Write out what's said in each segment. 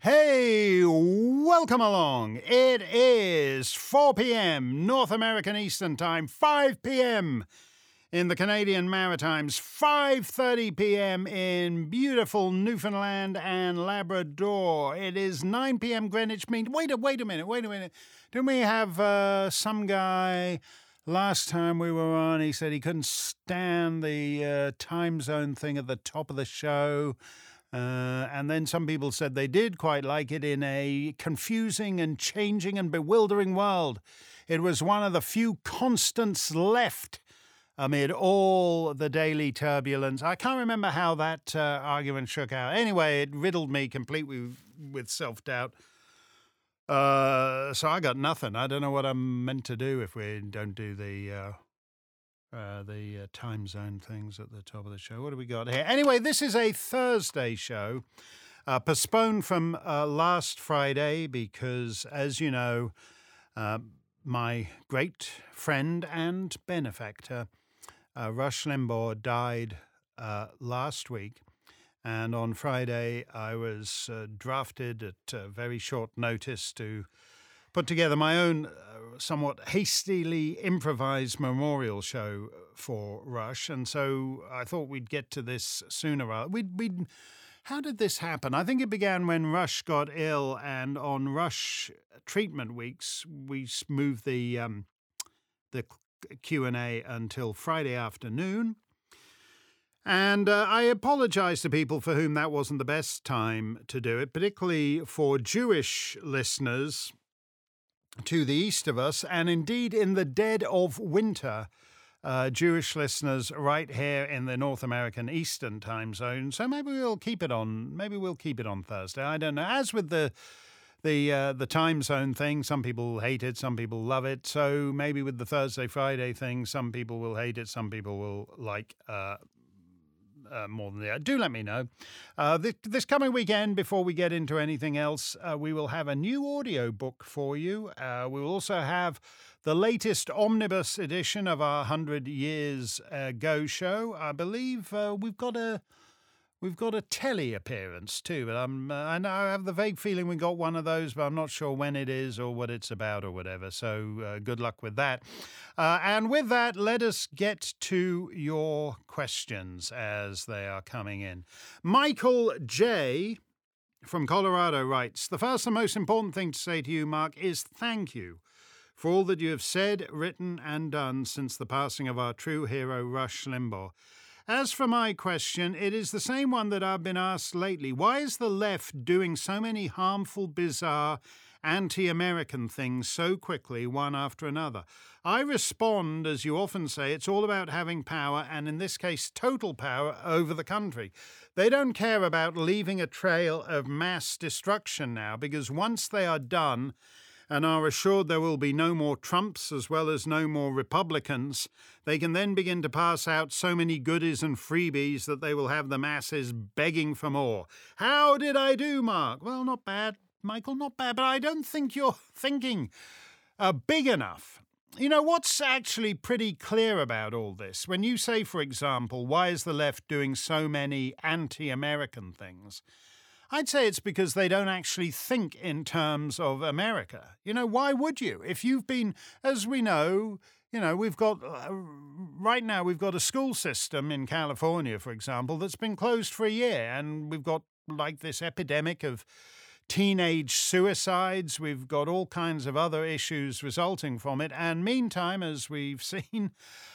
Hey, welcome along. It is 4 p.m. North American Eastern Time, 5 p.m. in the Canadian Maritimes, 5:30 p.m. in beautiful Newfoundland and Labrador. It is 9 p.m. Greenwich Mean. Wait a minute. Didn't we have some guy last time we were on? He said he couldn't stand the time zone thing at the top of the show. And then some people said they did quite like it in a confusing and changing and bewildering world. It was one of the few constants left amid all the daily turbulence. I can't remember how that argument shook out. Anyway, it riddled me completely with self-doubt. So I got nothing. I don't know what I'm meant to do if we don't do the time zone things at the top of the show. What do we got here? Anyway, this is a Thursday show, postponed from last Friday because, as you know, my great friend and benefactor, Rush Limbaugh, died last week. And on Friday, I was drafted at very short notice to put together my own somewhat hastily improvised memorial show for Rush. And so I thought we'd get to this sooner. How did this happen? I think it began when Rush got ill, and on Rush treatment weeks, we moved the Q&A until Friday afternoon. And I apologize to people for whom that wasn't the best time to do it, particularly for Jewish listeners to the east of us, and indeed in the dead of winter, Jewish listeners right here in the North American Eastern Time Zone. So maybe we'll keep it on. Maybe we'll keep it on Thursday. I don't know. As with the time zone thing, some people hate it, some people love it. So maybe with the Thursday Friday thing, some people will hate it, some people will like more than that. Do let me know. This coming weekend, before we get into anything else, we will have a new audio book for you. We will also have the latest omnibus edition of our 100 Years Ago show. I believe we've got a telly appearance too, but I know I have the vague feeling we got one of those, but I'm not sure when it is or what it's about or whatever. So good luck with that. And with that, let us get to your questions as they are coming in. Michael J. from Colorado writes, "The first and most important thing to say to you, Mark, is thank you for all that you have said, written, and done since the passing of our true hero, Rush Limbaugh. As for my question, it is the same one that I've been asked lately. Why is the left doing so many harmful, bizarre, anti-American things so quickly, one after another? I respond, as you often say, it's all about having power, and in this case, total power over the country. They don't care about leaving a trail of mass destruction now, because once they are done and are assured there will be no more Trumps as well as no more Republicans, they can then begin to pass out so many goodies and freebies that they will have the masses begging for more. How did I do, Mark? Well, not bad, Michael, not bad, but I don't think you're thinking big enough. You know, what's actually pretty clear about all this? When you say, for example, why is the left doing so many anti-American things? I'd say it's because they don't actually think in terms of America. You know, why would you? If you've been, as we know, we've got, right now we've got a school system in California, for example, that's been closed for a year. And we've got like this epidemic of teenage suicides. We've got all kinds of other issues resulting from it. And meantime, as we've seen,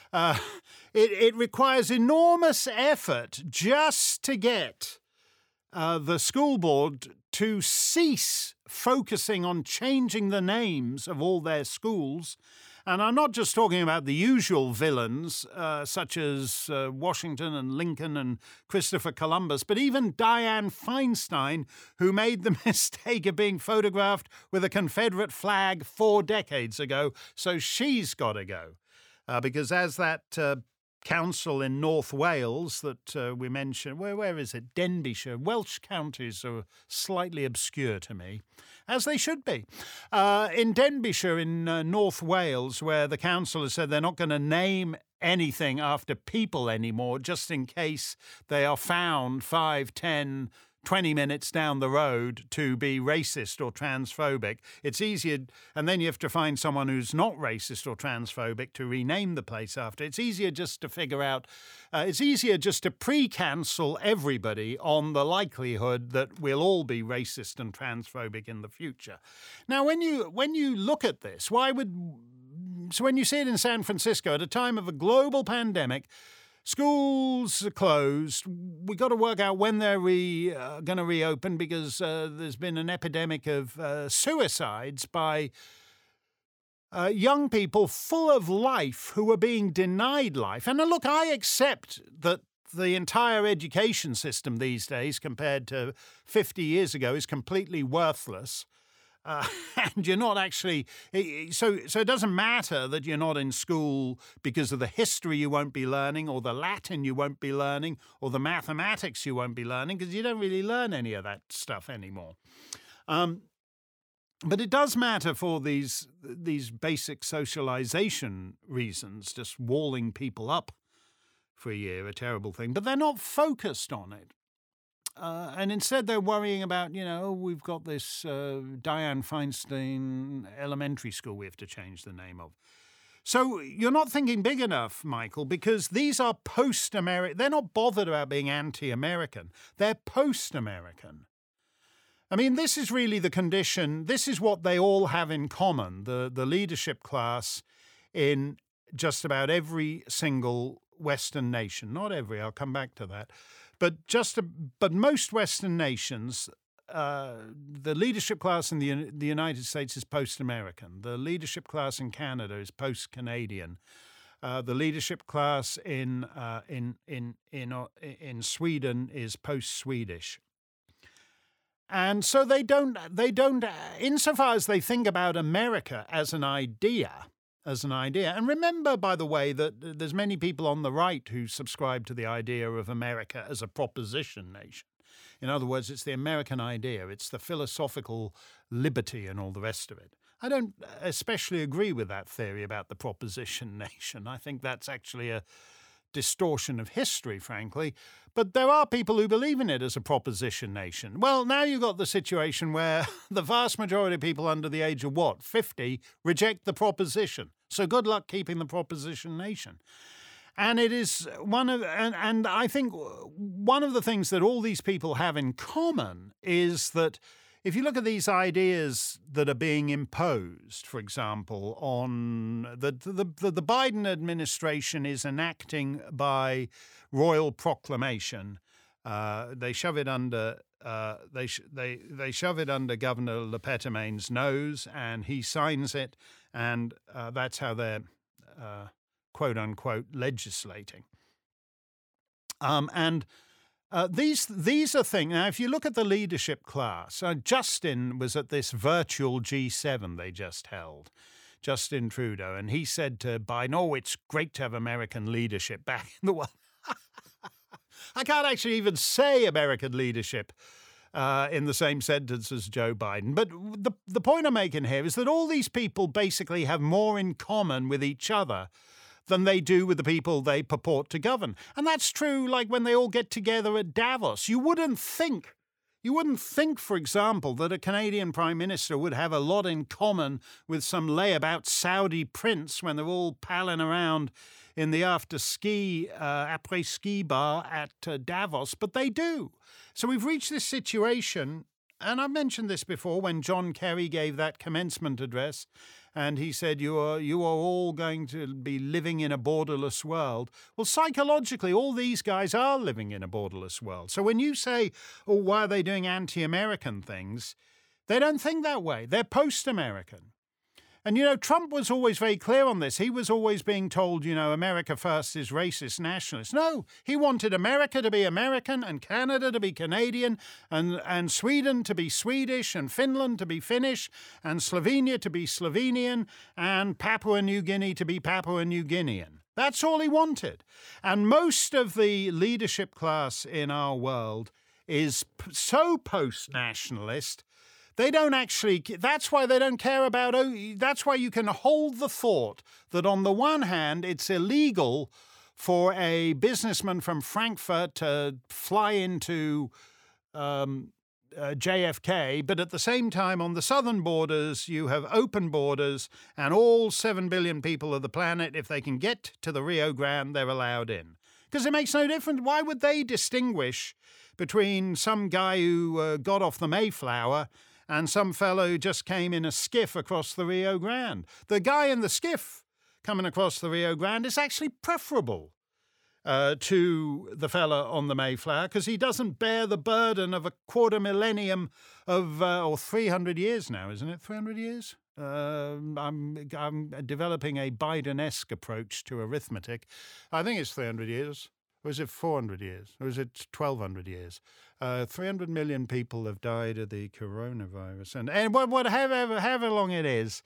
it requires enormous effort just to get the school board to cease focusing on changing the names of all their schools. And I'm not just talking about the usual villains, such as Washington and Lincoln and Christopher Columbus, but even Dianne Feinstein, who made the mistake of being photographed with a Confederate flag 4 decades ago. So she's got to go. Because as that council in North Wales that we mentioned, where is it? Denbighshire. Welsh counties are slightly obscure to me, as they should be. In Denbighshire in North Wales, where the council has said they're not going to name anything after people anymore, just in case they are found 5, 10, 20 minutes down the road to be racist or transphobic. It's easier, and then you have to find someone who's not racist or transphobic to rename the place after. It's easier just to figure out, it's easier just to pre-cancel everybody on the likelihood that we'll all be racist and transphobic in the future. Now, when you look at this, so when you see it in San Francisco at a time of a global pandemic, schools are closed. We got to work out when they're going to reopen because there's been an epidemic of suicides by young people full of life who are being denied life. And look, I accept that the entire education system these days, compared to 50 years ago, is completely worthless. And you're not actually, so it doesn't matter that you're not in school because of the history you won't be learning, or the Latin you won't be learning, or the mathematics you won't be learning, because you don't really learn any of that stuff anymore. But it does matter for these basic socialization reasons, just walling people up for a year, a terrible thing, but they're not focused on it. And instead they're worrying about, we've got this Dianne Feinstein elementary school we have to change the name of. So you're not thinking big enough, Michael, because these are post-American. They're not bothered about being anti-American. They're post-American. I mean, this is really the condition. This is what they all have in common, the leadership class in just about every single Western nation. Not every, I'll come back to that. But most Western nations, the leadership class in the United States is post-American. The leadership class in Canada is post-Canadian. The leadership class in Sweden is post-Swedish. And so they don't, insofar as they think about America as an idea. And remember, by the way, that there's many people on the right who subscribe to the idea of America as a proposition nation. In other words, it's the American idea. It's the philosophical liberty and all the rest of it. I don't especially agree with that theory about the proposition nation. I think that's actually a distortion of history, frankly. But there are people who believe in it as a proposition nation. Well, now you've got the situation where the vast majority of people under the age of 50, reject the proposition. So good luck keeping the proposition nation. And it is and I think one of the things that all these people have in common is that if you look at these ideas that are being imposed, for example, on the Biden administration is enacting by royal proclamation. They shove it under they shove it under Governor Lepetamaine's nose, and he signs it, and that's how they're quote unquote legislating. These are things. Now, if you look at the leadership class, Justin was at this virtual G7 they just held, Justin Trudeau, and he said to Biden, "Oh, it's great to have American leadership back in the world." I can't actually even say American leadership in the same sentence as Joe Biden. But the point I'm making here is that all these people basically have more in common with each other than they do with the people they purport to govern. And that's true, like when they all get together at Davos. You wouldn't think, for example, that a Canadian Prime Minister would have a lot in common with some layabout Saudi prince when they're all palling around in the après-ski bar at Davos, but they do. So we've reached this situation, and I've mentioned this before, when John Kerry gave that commencement address, and he said, you are all going to be living in a borderless world. Well, psychologically, all these guys are living in a borderless world. So when you say, oh, why are they doing anti-American things? They don't think that way. They're post-American. And, Trump was always very clear on this. He was always being told, America first is racist nationalist. No, he wanted America to be American and Canada to be Canadian and Sweden to be Swedish and Finland to be Finnish and Slovenia to be Slovenian and Papua New Guinea to be Papua New Guinean. That's all he wanted. And most of the leadership class in our world is so post-nationalist. They don't actually, that's why they don't care about, that's why you can hold the thought that on the one hand, it's illegal for a businessman from Frankfurt to fly into JFK, but at the same time, on the southern borders, you have open borders, and all 7 billion people of the planet, if they can get to the Rio Grande, they're allowed in. Because it makes no difference. Why would they distinguish between some guy who got off the Mayflower and some fellow who just came in a skiff across the Rio Grande? The guy in the skiff coming across the Rio Grande is actually preferable to the fella on the Mayflower, because he doesn't bear the burden of a quarter millennium of, or 300 years now, isn't it? 300 years? I'm developing a Biden-esque approach to arithmetic. I think it's 300 years. Or is it 400 years? Or is it 1,200 years? 300 million people have died of the coronavirus. And however long it is,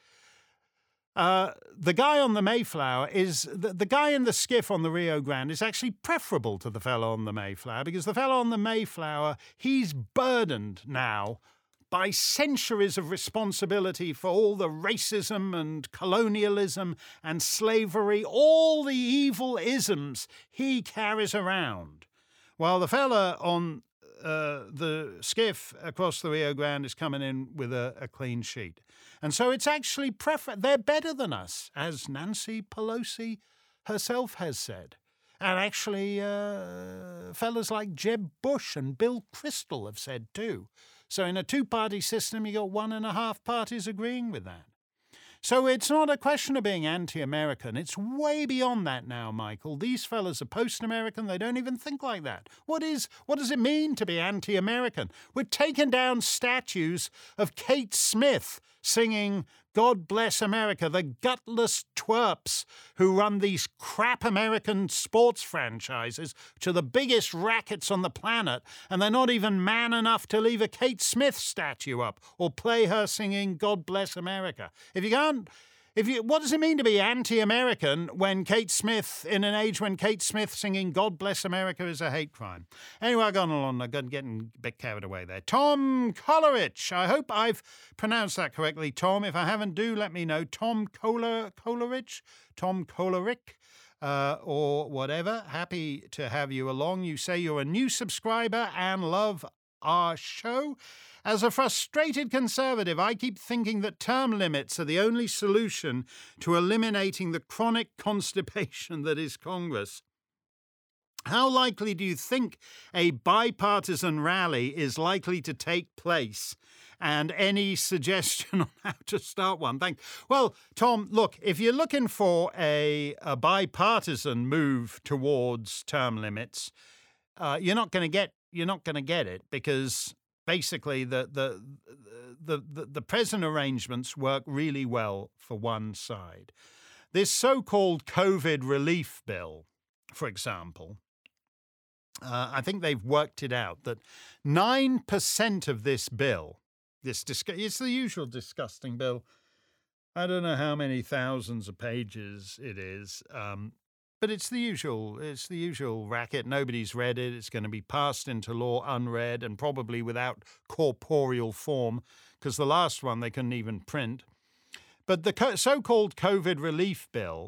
the guy on the Mayflower is the guy in the skiff on the Rio Grande is actually preferable to the fellow on the Mayflower, because the fellow on the Mayflower, he's burdened now by centuries of responsibility for all the racism and colonialism and slavery, all the evil isms he carries around, while the fella on the skiff across the Rio Grande is coming in with a clean sheet. And so it's actually they're better than us, as Nancy Pelosi herself has said. And actually, fellas like Jeb Bush and Bill Kristol have said too. So in a two-party system, you got 1.5 parties agreeing with that. So it's not a question of being anti-American. It's way beyond that now, Michael. These fellas are post-American. They don't even think like that. What does it mean to be anti-American? We're taking down statues of Kate Smith singing God Bless America, the gutless twerps who run these crap American sports franchises to the biggest rackets on the planet, and they're not even man enough to leave a Kate Smith statue up or play her singing God Bless America. What does it mean to be anti-American when Kate Smith, in an age when Kate Smith singing God Bless America is a hate crime? Anyway, I'm getting a bit carried away there. Tom Coleridge. I hope I've pronounced that correctly, Tom. If I haven't, do let me know. Tom Coleridge? Tom Colerick? Or whatever. Happy to have you along. You say you're a new subscriber and love our show. As a frustrated conservative, I keep thinking that term limits are the only solution to eliminating the chronic constipation that is Congress. How likely do you think a bipartisan rally is likely to take place? And any suggestion on how to start one? Thanks. Well, Tom, look, if you're looking for a bipartisan move towards term limits, you're not going to get it, because basically the present arrangements work really well for one side. This so-called COVID relief bill, for example, I think they've worked it out that 9% of this bill, it's the usual disgusting bill. I don't know how many thousands of pages it is, but it's the usual racket. Nobody's read it. It's going to be passed into law unread and probably without corporeal form, because the last one they couldn't even print. But the so-called COVID relief bill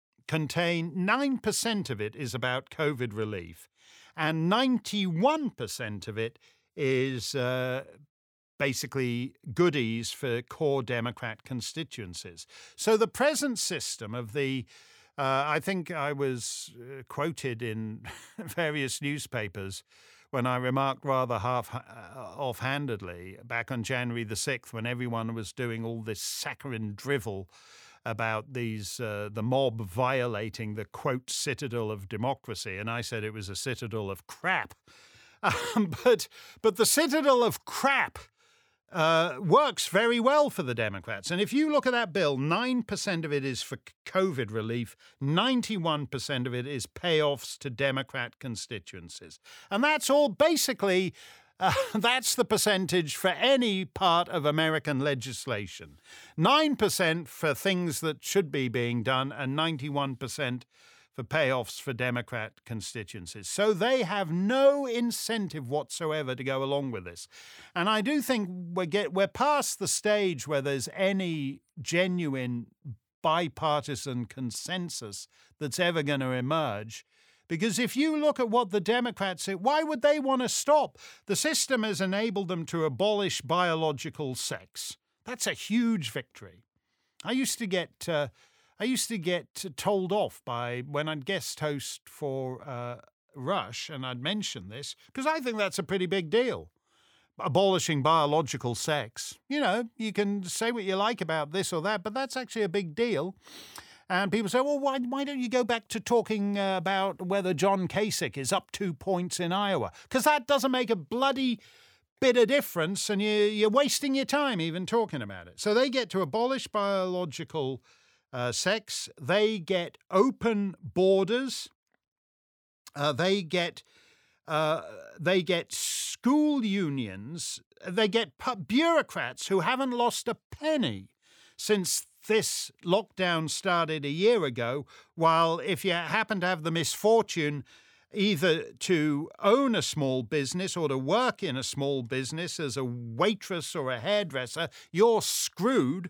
9% of it is about COVID relief, and 91% of it is basically goodies for core Democrat constituencies. So the present system of the I think I was quoted in various newspapers when I remarked rather offhandedly back on January the 6th, when everyone was doing all this saccharine drivel about the mob violating the, quote, citadel of democracy. And I said it was a citadel of crap. But the citadel of crap works very well for the Democrats. And if you look at that bill, 9% of it is for COVID relief, 91% of it is payoffs to Democrat constituencies. And that's all basically, that's the percentage for any part of American legislation. 9% for things that should be being done, and 91% for payoffs for Democrat constituencies. So they have no incentive whatsoever to go along with this. And I do think we're past the stage where there's any genuine bipartisan consensus that's ever going to emerge. Because if you look at what the Democrats say, why would they want to stop? The system has enabled them to abolish biological sex. That's a huge victory. I used to get told off by when I'd guest host for Rush, and I'd mention this, because I think that's a pretty big deal. Abolishing biological sex. You know, you can say what you like about this or that, but that's actually a big deal. And people say, well, why don't you go back to talking about whether John Kasich is up 2 points in Iowa? Because that doesn't make a bloody bit of difference, and you're wasting your time even talking about it. So they get to abolish biological sex. They get open borders. They get school unions. They get bureaucrats who haven't lost a penny since this lockdown started a year ago, while if you happen to have the misfortune either to own a small business or to work in a small business as a waitress or a hairdresser, you're screwed.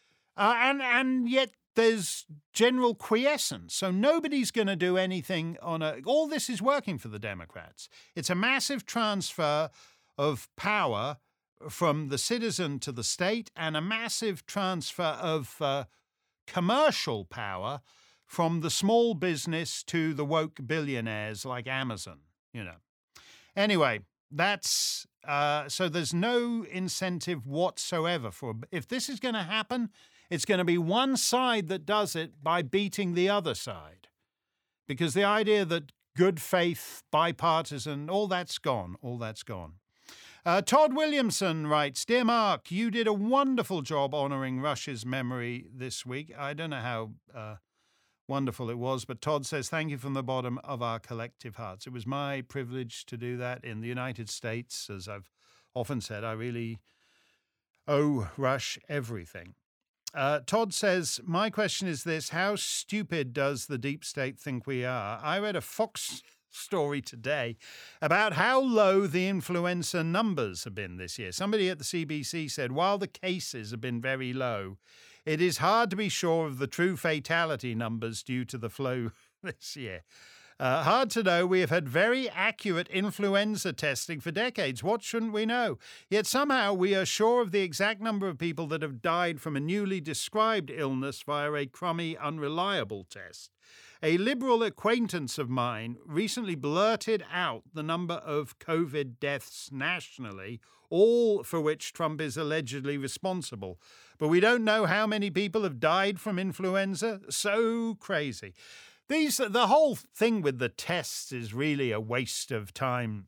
And yet there's general quiescence. So nobody's going to do anything all this is working for the Democrats. It's a massive transfer of power from the citizen to the state, and a massive transfer of commercial power from the small business to the woke billionaires like Amazon, you know. Anyway, that's so there's no incentive whatsoever if this is going to happen, it's going to be one side that does it by beating the other side. Because the idea that good faith, bipartisan, all that's gone. Todd Williamson writes, Dear Mark, you did a wonderful job honouring Rush's memory this week. I don't know how wonderful it was, but Todd says, thank you from the bottom of our collective hearts. It was my privilege to do that in the United States. As I've often said, I really owe Rush everything. Todd says, my question is this, how stupid does the deep state think we are? I read a Fox story today about how low the influenza numbers have been this year. Somebody at the CBC said, while the cases have been very low, it is hard to be sure of the true fatality numbers due to the flu this year. Hard to know. We have had very accurate influenza testing for decades. What shouldn't we know? Yet somehow we are sure of the exact number of people that have died from a newly described illness via a crummy, unreliable test. A Liberal acquaintance of mine recently blurted out the number of COVID deaths nationally, all for which Trump is allegedly responsible. But we don't know how many people have died from influenza. So crazy. The whole thing with the tests is really a waste of time,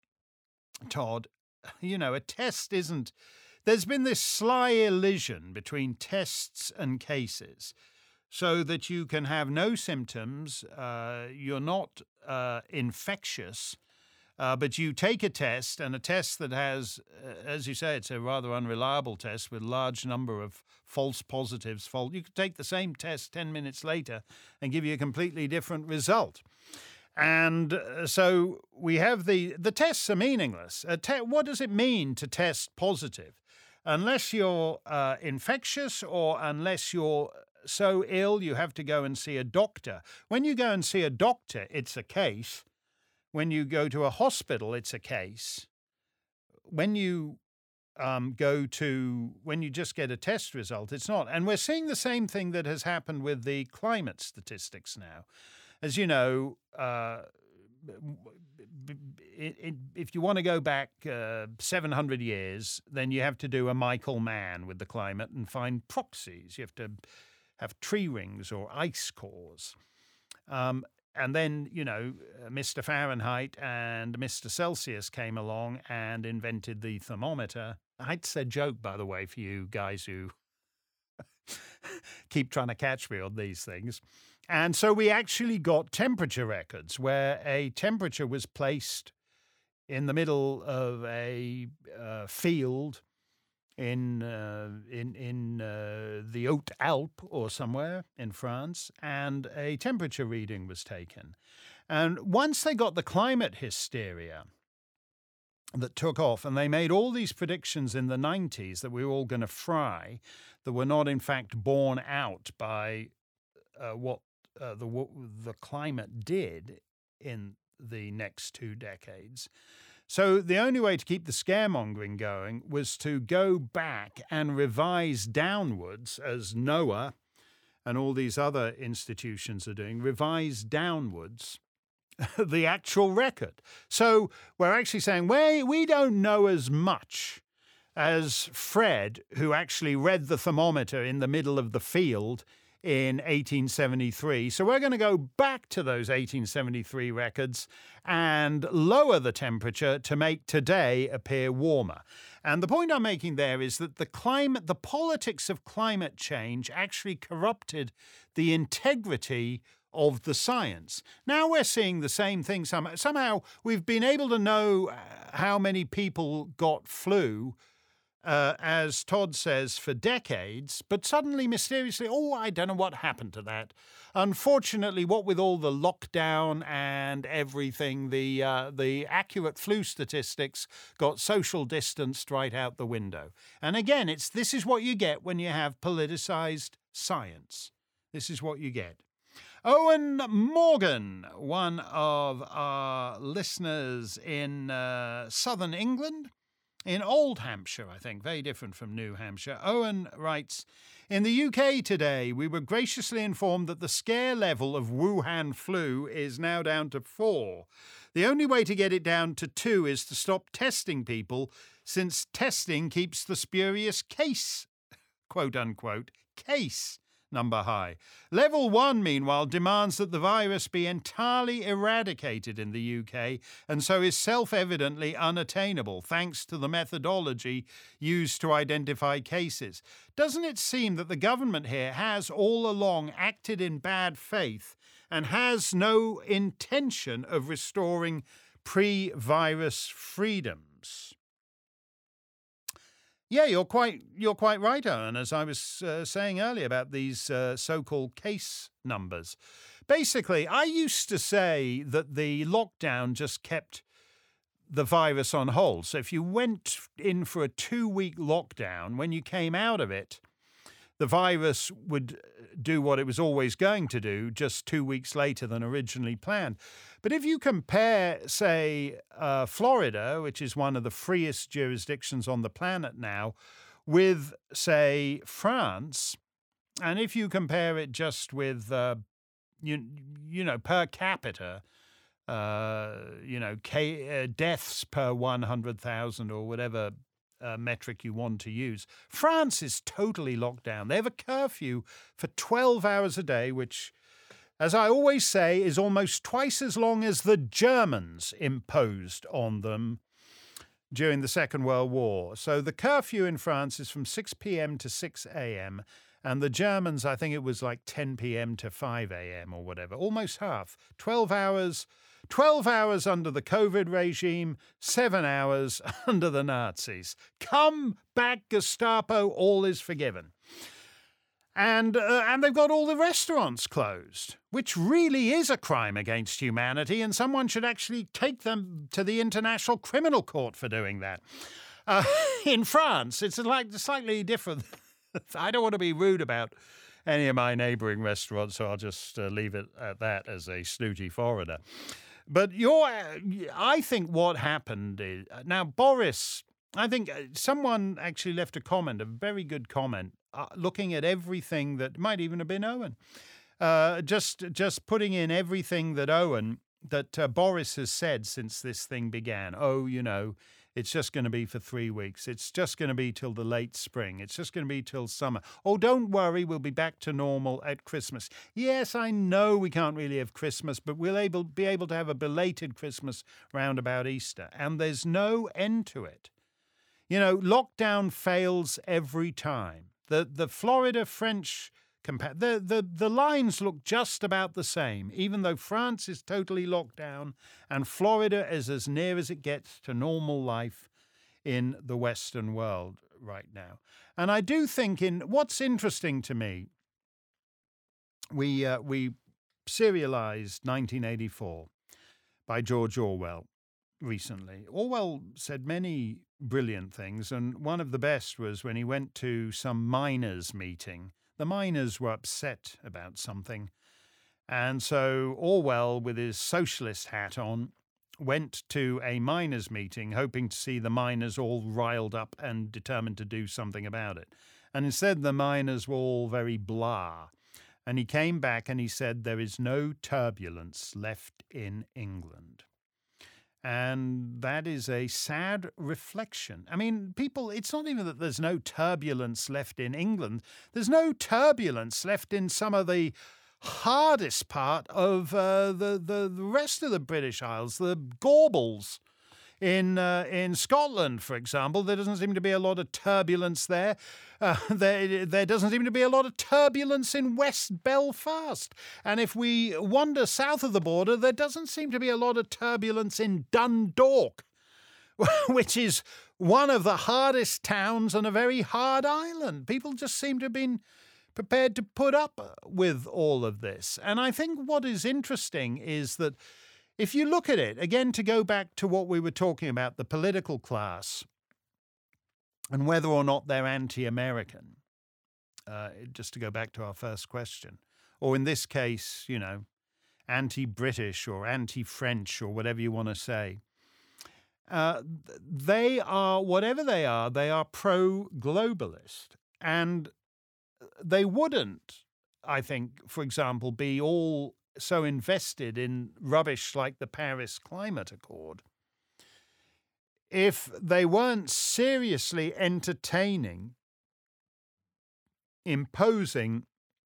Todd. You know, a test isn't... There's been this sly elision between tests and cases so that you can have no symptoms, you're not infectious, but you take a test, and a test that has, as you say, it's a rather unreliable test with a large number of false positives. You could take the same test 10 minutes later and give you a completely different result. And so we have the tests are meaningless. What does it mean to test positive? Unless you're infectious or unless you're so ill you have to go and see a doctor. When you go and see a doctor, it's a case. When you go to a hospital, it's a case. When you when you just get a test result, it's not. And we're seeing the same thing that has happened with the climate statistics now. As you know, if you want to go back 700 years, then you have to do a Michael Mann with the climate and find proxies. You have to have tree rings or ice cores. And then, you know, Mr. Fahrenheit and Mr. Celsius came along and invented the thermometer. It's a joke, by the way, for you guys who keep trying to catch me on these things. And so we actually got temperature records where a temperature was placed in the middle of a field in the Haute Alpes or somewhere in France, and a temperature reading was taken. And once they got the climate hysteria that took off, and they made all these predictions in the 90s that we were all going to fry, that were not in fact borne out by what the climate did, in the next 2 decades. So the only way to keep the scaremongering going was to go back and revise downwards, as NOAA and all these other institutions are doing, revise downwards the actual record. So we're actually saying we don't know as much as Fred, who actually read the thermometer in the middle of the field in 1873. So we're going to go back to those 1873 records and lower the temperature to make today appear warmer. And the point I'm making there is that the politics of climate change actually corrupted the integrity of the science. Now we're seeing the same thing. Somehow we've been able to know how many people got flu, as Todd says, for decades, but suddenly, mysteriously, I don't know what happened to that. Unfortunately, what with all the lockdown and everything, the accurate flu statistics got social distanced right out the window. And again, this is what you get when you have politicized science. This is what you get. Owen Morgan, one of our listeners in southern England, in Old Hampshire, I think, very different from New Hampshire. Owen writes, in the UK today, we were graciously informed that the scare level of Wuhan flu is now down to 4. The only way to get it down to 2 is to stop testing people, since testing keeps the spurious case, quote unquote, case number high. Level 1, meanwhile, demands that the virus be entirely eradicated in the UK, and so is self-evidently unattainable, thanks to the methodology used to identify cases. Doesn't it seem that the government here has all along acted in bad faith and has no intention of restoring pre-virus freedoms? Yeah, you're quite right, Owen, as I was saying earlier about these so-called case numbers. Basically, I used to say that the lockdown just kept the virus on hold. So if you went in for a 2-week lockdown, when you came out of it, the virus would do what it was always going to do just 2 weeks later than originally planned. But if you compare, say, Florida, which is one of the freest jurisdictions on the planet now, with, say, France, and if you compare it just with, per capita, deaths per 100,000 or whatever metric you want to use, France is totally locked down. They have a curfew for 12 hours a day, which, as I always say, is almost twice as long as the Germans imposed on them during the Second World War. So the curfew in France is from 6 p.m. to 6 a.m., and the Germans, I think it was like 10 p.m. to 5 a.m. or whatever, almost half. 12 hours under the COVID regime, 7 hours under the Nazis. Come back, Gestapo, all is forgiven. And they've got all the restaurants closed, which really is a crime against humanity, and someone should actually take them to the International Criminal Court for doing that. In France, it's like slightly different. I don't want to be rude about any of my neighbouring restaurants, so I'll just leave it at that as a snooty foreigner. But I think what happened is, now Boris, I think someone actually left a comment, a very good comment, looking at everything that might even have been Owen, just putting in everything that Boris has said since this thing began. It's just going to be for 3 weeks. It's just going to be till the late spring. It's just going to be till summer. Oh, don't worry, we'll be back to normal at Christmas. Yes, I know we can't really have Christmas, but we'll be able to have a belated Christmas round about Easter. And there's no end to it. Lockdown fails every time. The Florida French the lines look just about the same, even though France is totally locked down and Florida is as near as it gets to normal life in the Western world right now. And I do think what's interesting to me, we serialized 1984 by George Orwell recently. Orwell said many brilliant things, and one of the best was when he went to some miners' meeting. The miners were upset about something, And so Orwell, with his socialist hat on, went to a miners' meeting, hoping to see the miners all riled up and determined to do something about it. And instead, the miners were all very blah. And he came back and he said, there is no turbulence left in England. And that is a sad reflection. I mean, people, it's not even that there's no turbulence left in England. There's no turbulence left in some of the hardest part of the rest of the British Isles, the Gorbals. In Scotland, for example, there doesn't seem to be a lot of turbulence there. There doesn't seem to be a lot of turbulence in West Belfast. And if we wander south of the border, there doesn't seem to be a lot of turbulence in Dundalk, which is one of the hardest towns on a very hard island. People just seem to have been prepared to put up with all of this. And I think what is interesting is that if you look at it, again, to go back to what we were talking about, the political class and whether or not they're anti-American, just to go back to our first question, or in this case, anti-British or anti-French or whatever you want to say, they are, whatever they are pro-globalist. And they wouldn't, I think, for example, be all so invested in rubbish like the Paris Climate Accord if they weren't seriously entertaining imposing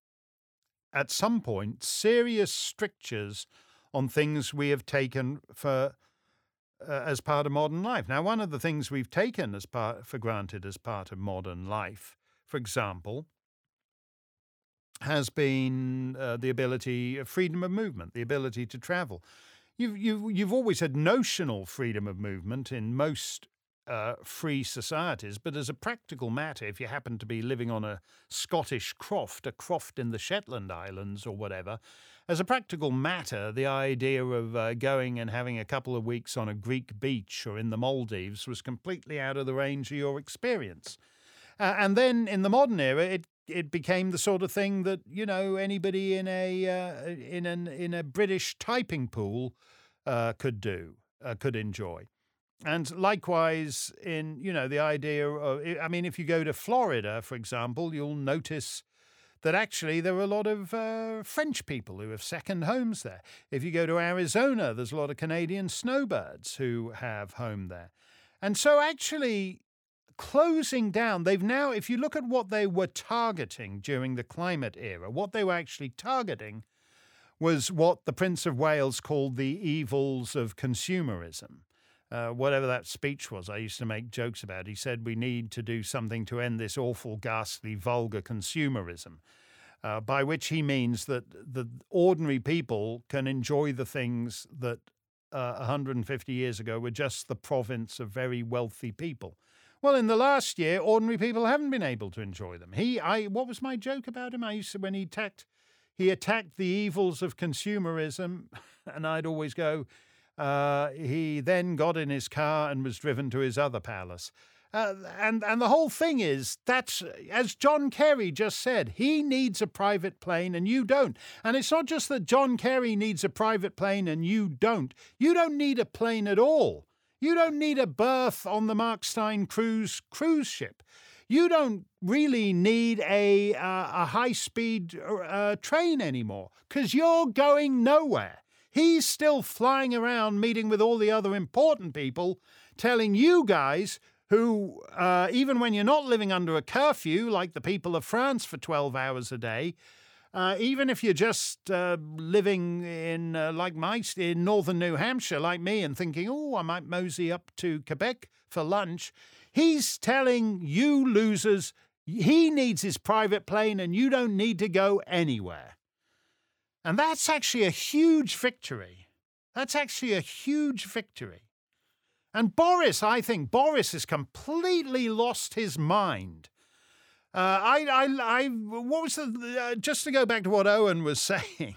at some point serious strictures on things we have taken for as part of modern life. Now, one of the things we've taken for granted as part of modern life, for example, has been the ability of freedom of movement, the ability to travel. You've always had notional freedom of movement in most free societies, but as a practical matter, if you happen to be living on a Scottish croft, a croft in the Shetland Islands or whatever, as a practical matter, the idea of going and having a couple of weeks on a Greek beach or in the Maldives was completely out of the range of your experience. And then in the modern era, it became the sort of thing that, anybody in a British typing pool could enjoy. And likewise in, the idea of, if you go to Florida, for example, you'll notice that actually there are a lot of French people who have second homes there. If you go to Arizona, there's a lot of Canadian snowbirds who have home there. And so actually closing down, they've now, if you look at what they were targeting during the climate era, what they were actually targeting was what the Prince of Wales called the evils of consumerism. Whatever that speech was, I used to make jokes about. He said we need to do something to end this awful, ghastly, vulgar consumerism, by which he means that the ordinary people can enjoy the things that 150 years ago were just the province of very wealthy people. Well, in the last year, ordinary people haven't been able to enjoy them. What was my joke about him? I used to, when he attacked the evils of consumerism, and I'd always go, he then got in his car and was driven to his other palace. And the whole thing is, that's, as John Kerry just said, he needs a private plane and you don't. And it's not just that John Kerry needs a private plane and you don't. You don't need a plane at all. You don't need a berth on the Mark Stein cruise ship. You don't really need a high-speed train anymore because you're going nowhere. He's still flying around meeting with all the other important people, telling you guys who, even when you're not living under a curfew like the people of France for 12 hours a day, even if you're just living in, in northern New Hampshire, like me, and thinking, I might mosey up to Quebec for lunch, he's telling you losers he needs his private plane and you don't need to go anywhere. And that's actually a huge victory. That's actually a huge victory. And I think Boris has completely lost his mind. Just to go back to what Owen was saying,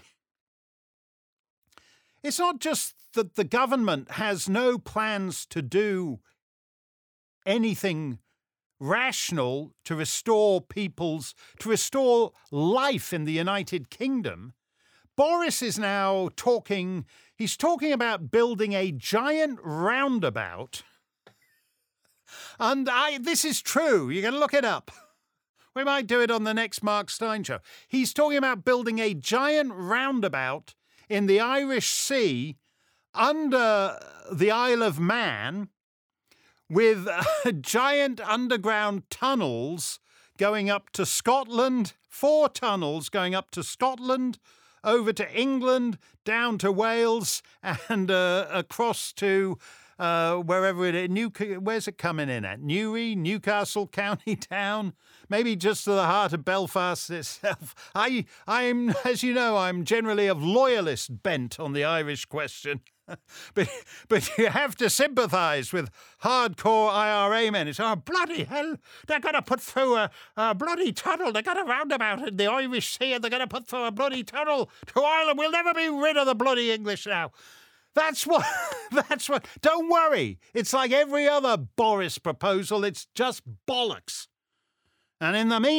it's not just that the government has no plans to do anything rational to restore life in the United Kingdom, Boris is now talking, he's talking about building a giant roundabout. And this is true. You can look it up. We might do it on the next Mark Steyn show. He's talking about building a giant roundabout in the Irish Sea under the Isle of Man with giant underground tunnels going up to Scotland, 4 tunnels going up to Scotland, over to England, down to Wales, and across to wherever it is. Where's it coming in at? Newry, Newcastle County Town, maybe just to the heart of Belfast itself. I'm, as you know, I'm generally of loyalist bent on the Irish question. But you have to sympathise with hardcore IRA men. It's, oh, bloody hell, they're going to put through a bloody tunnel. They've got a roundabout in the Irish Sea and they're going to put through a bloody tunnel to Ireland. We'll never be rid of the bloody English now. That's what, don't worry. It's like every other Boris proposal. It's just bollocks. And in the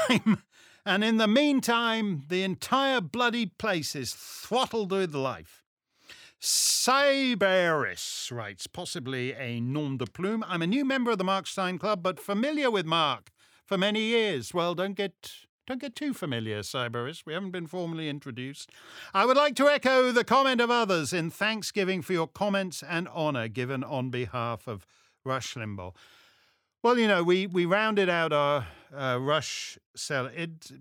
meantime, the entire bloody place is throttled with life. Cyberis writes, possibly a nom de plume. I'm a new member of the Mark Steyn Club, but familiar with Mark for many years. Well, don't get too familiar, Cyberis. We haven't been formally introduced. I would like to echo the comment of others in thanksgiving for your comments and honour given on behalf of Rush Limbaugh. Well, you know, we rounded out our Rush cell.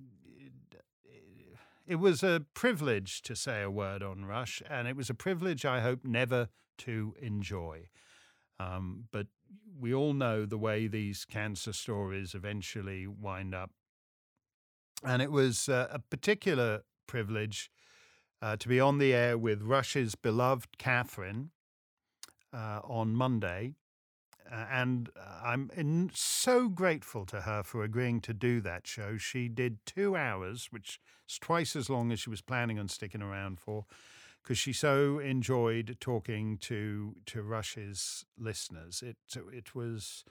It was a privilege to say a word on Rush, and it was a privilege I hope never to enjoy. But we all know the way these cancer stories eventually wind up. And it was a particular privilege to be on the air with Rush's beloved Catherine on Monday. And I'm so grateful to her for agreeing to do that show. She did 2 hours, which is twice as long as she was planning on sticking around for, because she so enjoyed talking to Rush's listeners. It was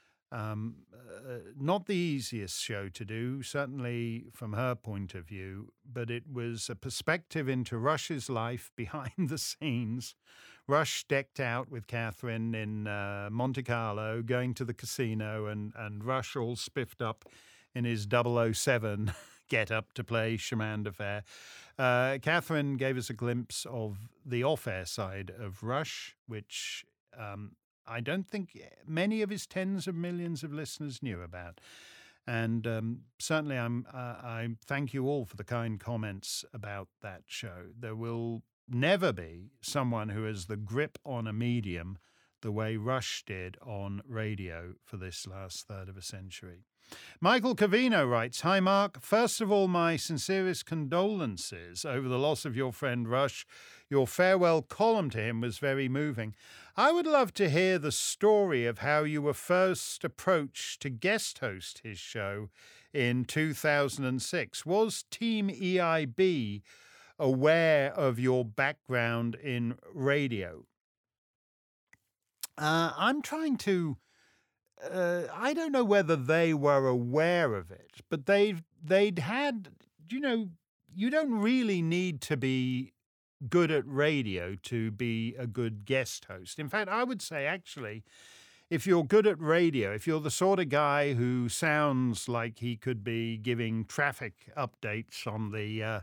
not the easiest show to do, certainly from her point of view, but it was a perspective into Rush's life behind the scenes. Rush decked out with Catherine in Monte Carlo, going to the casino, and Rush all spiffed up in his 007 get-up to play Chemin de Fer. Catherine gave us a glimpse of the off-air side of Rush, which I don't think many of his tens of millions of listeners knew about. And certainly I thank you all for the kind comments about that show. There will never be someone who has the grip on a medium the way Rush did on radio for this last third of a century. Michael Cavino writes, "Hi Mark, first of all my sincerest condolences over the loss of your friend Rush. Your farewell column to him was very moving. I would love to hear the story of how you were first approached to guest host his show in 2006. Was Team EIB aware of your background in radio?" I'm trying to... I don't know whether they were aware of it, but they'd had... You know, you don't really need to be good at radio to be a good guest host. In fact, I would say, actually, if you're good at radio, if you're the sort of guy who sounds like he could be giving traffic updates on the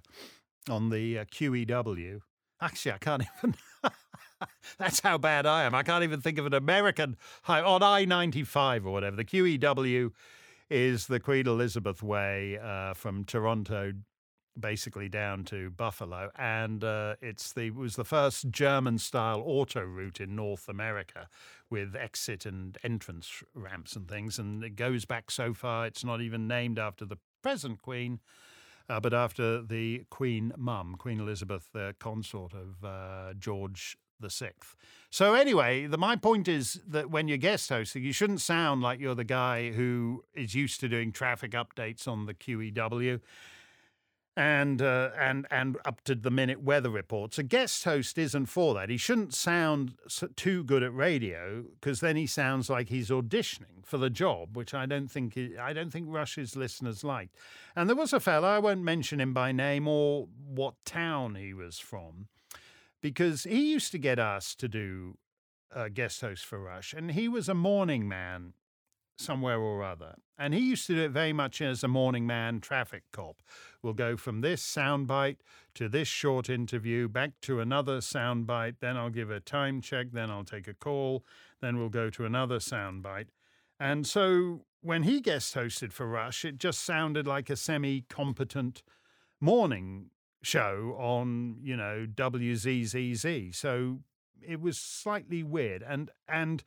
QEW. Actually, I can't even... That's how bad I am. I can't even think of an American... On I-95 or whatever. The QEW is the Queen Elizabeth Way from Toronto basically down to Buffalo. And it was the first German-style auto route in North America with exit and entrance ramps and things. And it goes back so far, it's not even named after the present Queen, but after the Queen Mum, Queen Elizabeth, the consort of George VI. So anyway, my point is that when you're guest hosting, you shouldn't sound like you're the guy who is used to doing traffic updates on the QEW. and up to the minute weather reports. A guest host isn't for that. He shouldn't sound too good at radio, because then he sounds like he's auditioning for the job, which I don't think Rush's listeners liked. And there was a fella, I won't mention him by name or what town he was from, because he used to get asked to do a guest host for Rush, and he was a morning man somewhere or other. And he used to do it very much as a morning man traffic cop. We'll go from this soundbite to this short interview, back to another soundbite, then I'll give a time check, then I'll take a call, then we'll go to another soundbite. And so when he guest hosted for Rush, it just sounded like a semi-competent morning show on, WZZZ. So it was slightly weird. And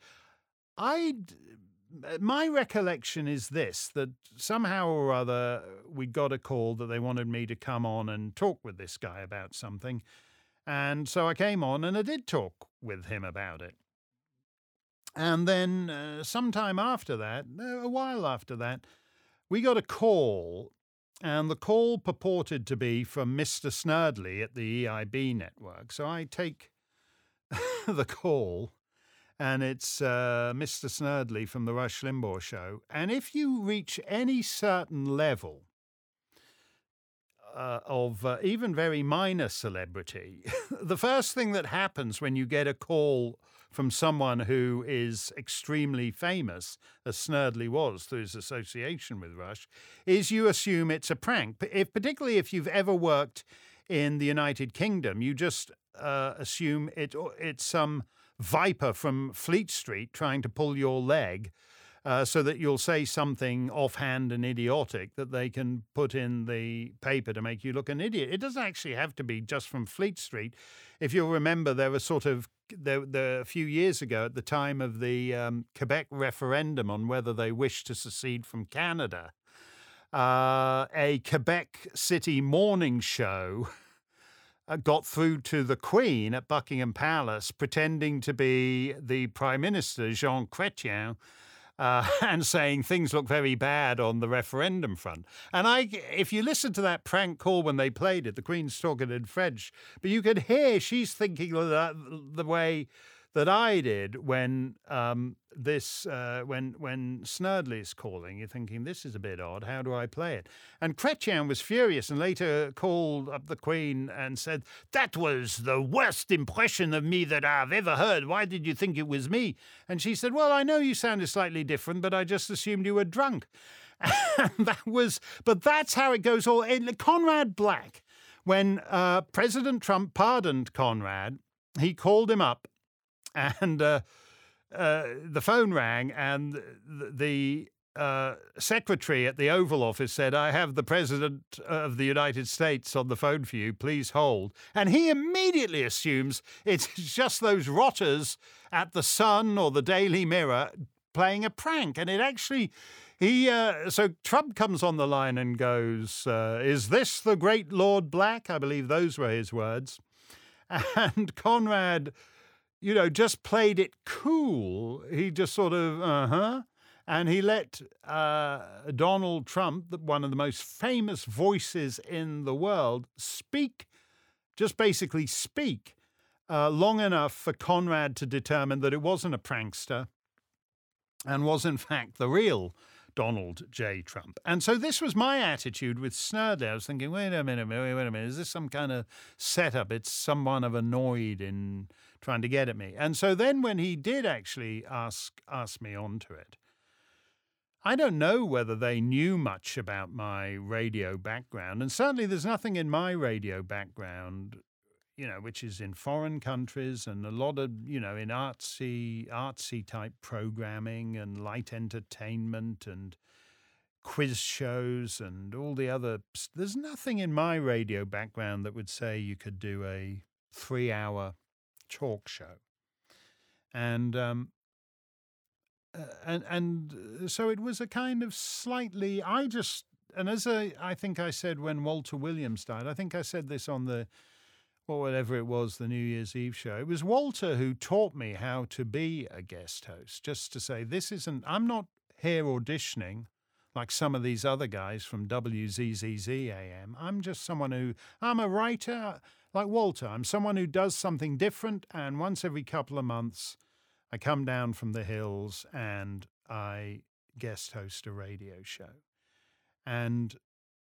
my recollection is this, that somehow or other we got a call that they wanted me to come on and talk with this guy about something. And so I came on and I did talk with him about it. And then sometime after that, a while after that, we got a call, and the call purported to be from Mr. Snerdley at the EIB network. So I take the call, and it's Mr. Snerdley from the Rush Limbaugh Show. And if you reach any certain level of even very minor celebrity, the first thing that happens when you get a call from someone who is extremely famous, as Snerdley was through his association with Rush, is you assume it's a prank. Particularly if you've ever worked in the United Kingdom, you just assume it's some viper from Fleet Street trying to pull your leg, so that you'll say something offhand and idiotic that they can put in the paper to make you look an idiot. It doesn't actually have to be just from Fleet Street. If you'll remember, there was a few years ago, at the time of the Quebec referendum on whether they wished to secede from Canada, a Quebec City morning show got through to the Queen at Buckingham Palace, pretending to be the Prime Minister, Jean Chrétien, and saying things look very bad on the referendum front. And if you listen to that prank call when they played it, the Queen's talking in French, but you could hear she's thinking the way that I did when when Snerdley's calling. You're thinking, this is a bit odd. How do I play it? And Chrétien was furious and later called up the Queen and said, "That was the worst impression of me that I've ever heard. Why did you think it was me?" And she said, "Well, I know you sounded slightly different, but I just assumed you were drunk." And but that's how it goes. Conrad Black, when President Trump pardoned Conrad, he called him up, and the phone rang, and the secretary at the Oval Office said, "I have the President of the United States on the phone for you. Please hold." And he immediately assumes it's just those rotters at the Sun or the Daily Mirror playing a prank. And it actually, so Trump comes on the line and goes, "Is this the great Lord Black?" I believe those were his words. And Conrad, just played it cool. He just sort of, and he let Donald Trump, one of the most famous voices in the world, basically speak long enough for Conrad to determine that it wasn't a prankster and was in fact the real Donald J. Trump. And so this was my attitude with Snerdley. I was thinking, wait a minute, is this some kind of setup? It's someone I've annoyed in trying to get at me. And so then when he did actually ask me onto it, I don't know whether they knew much about my radio background. And certainly there's nothing in my radio background, which is in foreign countries and a lot of, in artsy type programming and light entertainment and quiz shows and all the other. There's nothing in my radio background that would say you could do a 3-hour talk show. And so it was a kind of slightly, and as I think I said when Walter Williams died, I think I said this on the, or whatever it was, the New Year's Eve show. It was Walter who taught me how to be a guest host, just to say, I'm not here auditioning. like some of these other guys from WZZZ AM. I'm just I'm a writer like Walter. I'm someone who does something different, and once every couple of months, I come down from the hills and I guest host a radio show. And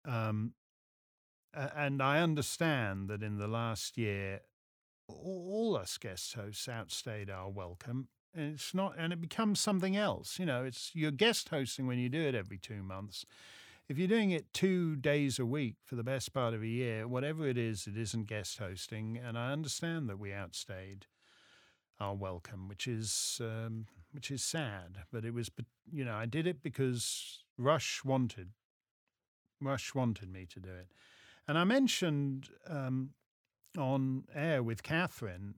I understand that in the last year, all us guest hosts outstayed our welcome. And it becomes something else. You're guest hosting when you do it every 2 months. If you're doing it 2 days a week for the best part of a year, whatever it isn't guest hosting. And I understand that we outstayed our welcome, which is sad. But it was, I did it because Rush wanted me to do it. And I mentioned on air with Catherine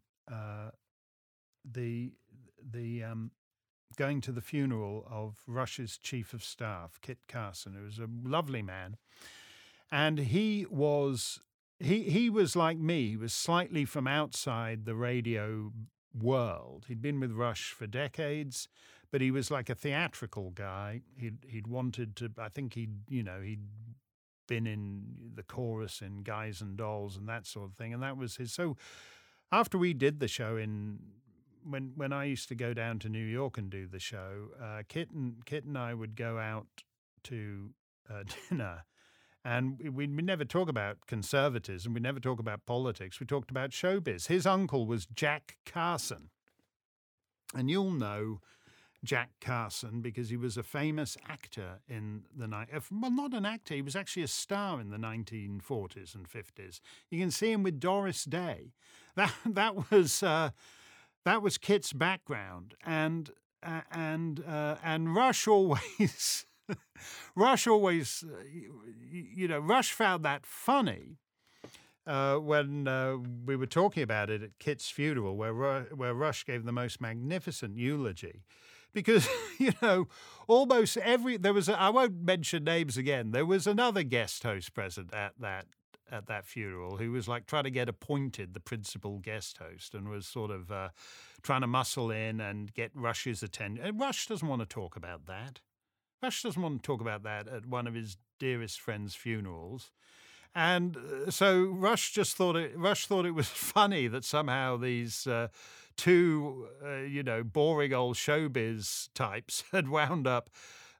the going to the funeral of Rush's chief of staff, Kit Carson, who was a lovely man. And he was like me. He was slightly from outside the radio world. He'd been with Rush for decades, but he was like a theatrical guy. He'd wanted to, I think he'd been in the chorus in Guys and Dolls and that sort of thing. And that was his. So after we did the show when I used to go down to New York and do the show, Kit and I would go out to dinner, and we never talk about conservatism. We never talk about politics. We talked about showbiz. His uncle was Jack Carson, and you'll know Jack Carson because he was a famous actor in the night. Well, not an actor. He was actually a star in the 1940s and 50s. You can see him with Doris Day. That was Kit's background, and Rush always, Rush found that funny when we were talking about it at Kit's funeral, where Rush gave the most magnificent eulogy, because almost I won't mention names again. There was another guest host present at that funeral who was like trying to get appointed the principal guest host and was sort of trying to muscle in and get Rush's attention. And Rush doesn't want to talk about that. Rush doesn't want to talk about that at one of his dearest friends' funerals. And so Rush thought it was funny that somehow these two, boring old showbiz types had wound up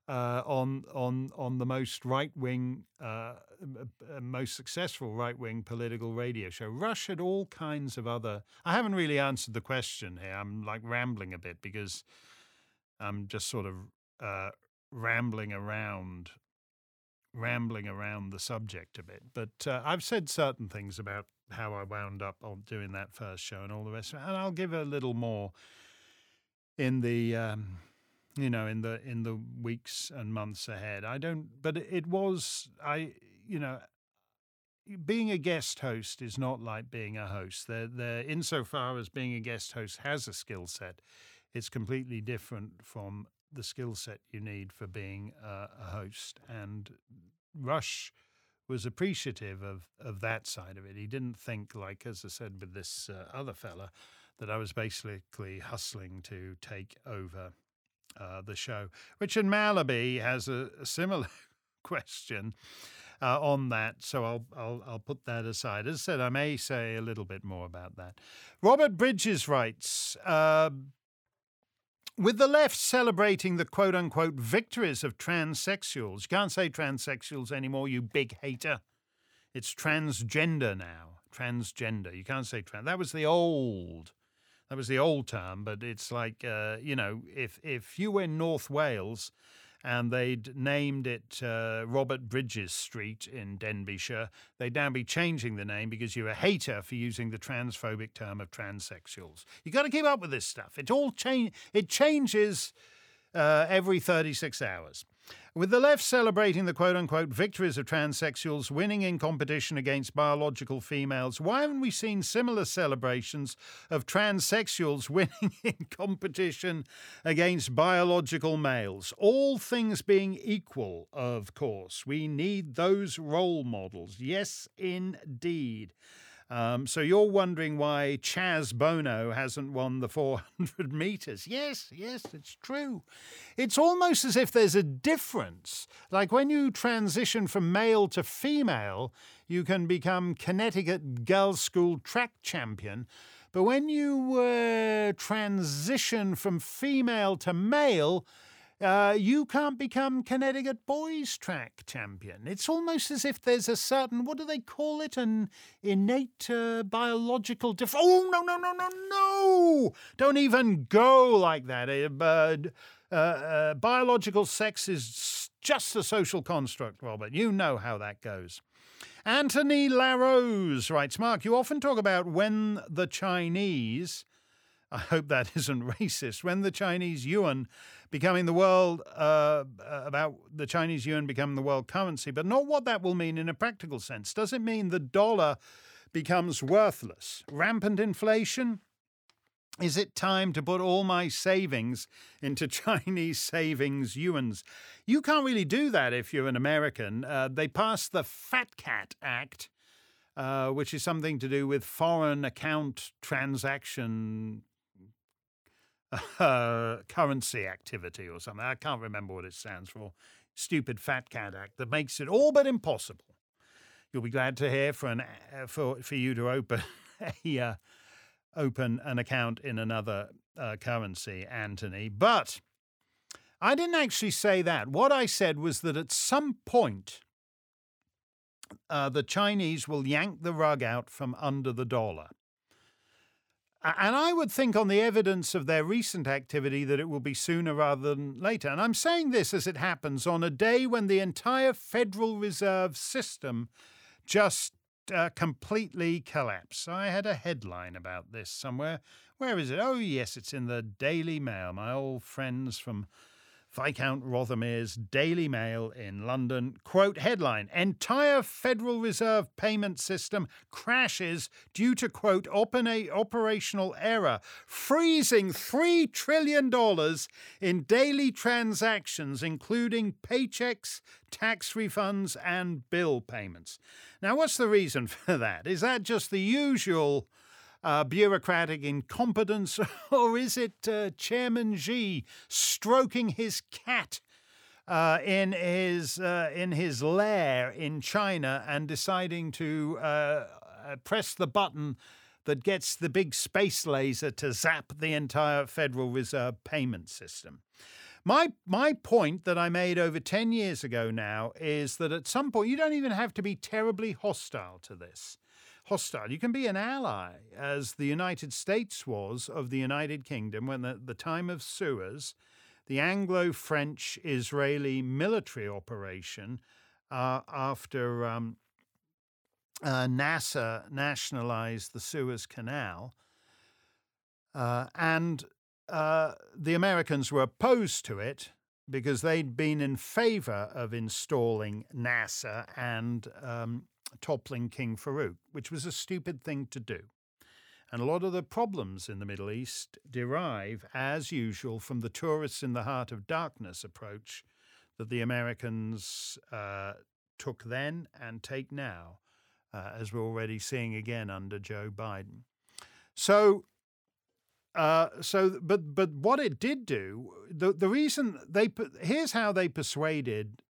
on the most right-wing, most successful right-wing political radio show. Rush had all kinds of other. I haven't really answered the question here. I'm like rambling a bit because I'm just sort of rambling around the subject a bit. But I've said certain things about how I wound up on doing that first show and all the rest of it, and I'll give a little more in the. In the weeks and months ahead. Being a guest host is not like being a host. They're insofar as being a guest host has a skill set, it's completely different from the skill set you need for being a host. And Rush was appreciative of that side of it. He didn't think, like, as I said with this other fella, that I was basically hustling to take over the show. Richard Malaby has a similar question on that, so I'll put that aside. As I said, I may say a little bit more about that. Robert Bridges writes, with the left celebrating the quote-unquote victories of transsexuals, you can't say transsexuals anymore, you big hater. It's transgender now. Transgender. You can't say trans. That was the old term, but it's like, if you were in North Wales and they'd named it Robert Bridges Street in Denbighshire, they'd now be changing the name because you're a hater for using the transphobic term of transsexuals. You got to keep up with this stuff. It changes every 36 hours. With the left celebrating the quote-unquote victories of transsexuals winning in competition against biological females, why haven't we seen similar celebrations of transsexuals winning in competition against biological males? All things being equal, of course. We need those role models. Yes, indeed. So you're wondering why Chaz Bono hasn't won the 400 meters. Yes, it's true. It's almost as if there's a difference. Like when you transition from male to female, you can become Connecticut Girls' School track champion. But when you transition from female to male, you can't become Connecticut boys track champion. It's almost as if there's a certain, what do they call it, an innate biological Oh, no. Don't even go like that. Biological sex is just a social construct, Robert. You know how that goes. Anthony Larose writes, Mark, you often talk about when the Chinese, I hope that isn't racist, when the Chinese yuan becoming the world, about the Chinese yuan becoming the world currency, but not what that will mean in a practical sense. Does it mean the dollar becomes worthless? Rampant inflation? Is it time to put all my savings into Chinese savings yuans? You can't really do that if you're an American. They passed the Fat Cat Act, which is something to do with foreign account transaction currency activity or something. I can't remember what it stands for. Stupid Fat Cat Act that makes it all but impossible. You'll be glad to hear for you to open an account in another currency, Anthony. But I didn't actually say that. What I said was that at some point, the Chinese will yank the rug out from under the dollar. And I would think on the evidence of their recent activity that it will be sooner rather than later. And I'm saying this as it happens on a day when the entire Federal Reserve System just completely collapsed. I had a headline about this somewhere. Where is it? Oh, yes, it's in the Daily Mail. My old friends from Viscount Rothermere's Daily Mail in London. Quote, headline, entire Federal Reserve payment system crashes due to, quote, operational error, freezing $3 trillion in daily transactions, including paychecks, tax refunds, and bill payments. Now, what's the reason for that? Is that just the usual bureaucratic incompetence, or is it Chairman Xi stroking his cat in his lair in China and deciding to press the button that gets the big space laser to zap the entire Federal Reserve payment system? My point that I made over 10 years ago now is that at some point you don't even have to be terribly hostile to this. You can be an ally, as the United States was of the United Kingdom when at the time of Suez, the Anglo-French-Israeli military operation after NASA nationalized the Suez Canal, and the Americans were opposed to it because they'd been in favor of installing NASA and toppling King Farouk, which was a stupid thing to do. And a lot of the problems in the Middle East derive, as usual, from the tourists in the heart of darkness approach that the Americans took then and take now, as we're already seeing again under Joe Biden. But what it did do, the reason here's how they persuaded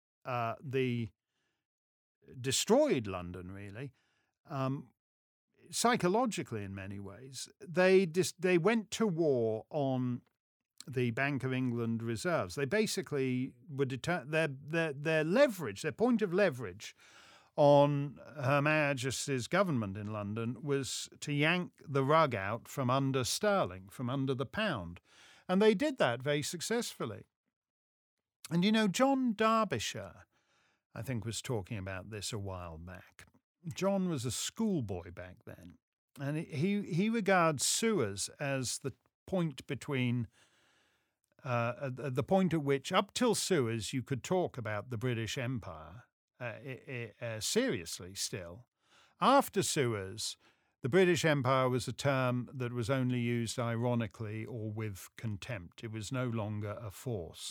destroyed London, really, psychologically in many ways. They went to war on the Bank of England reserves. They basically were their leverage, their point of leverage on Her Majesty's government in London was to yank the rug out from under sterling, from under the pound. And they did that very successfully. And John Derbyshire, I think, was talking about this a while back. John was a schoolboy back then, and he regards Suez as the point between the point at which, up till Suez, you could talk about the British Empire seriously still. After Suez, the British Empire was a term that was only used ironically or with contempt. It was no longer a force,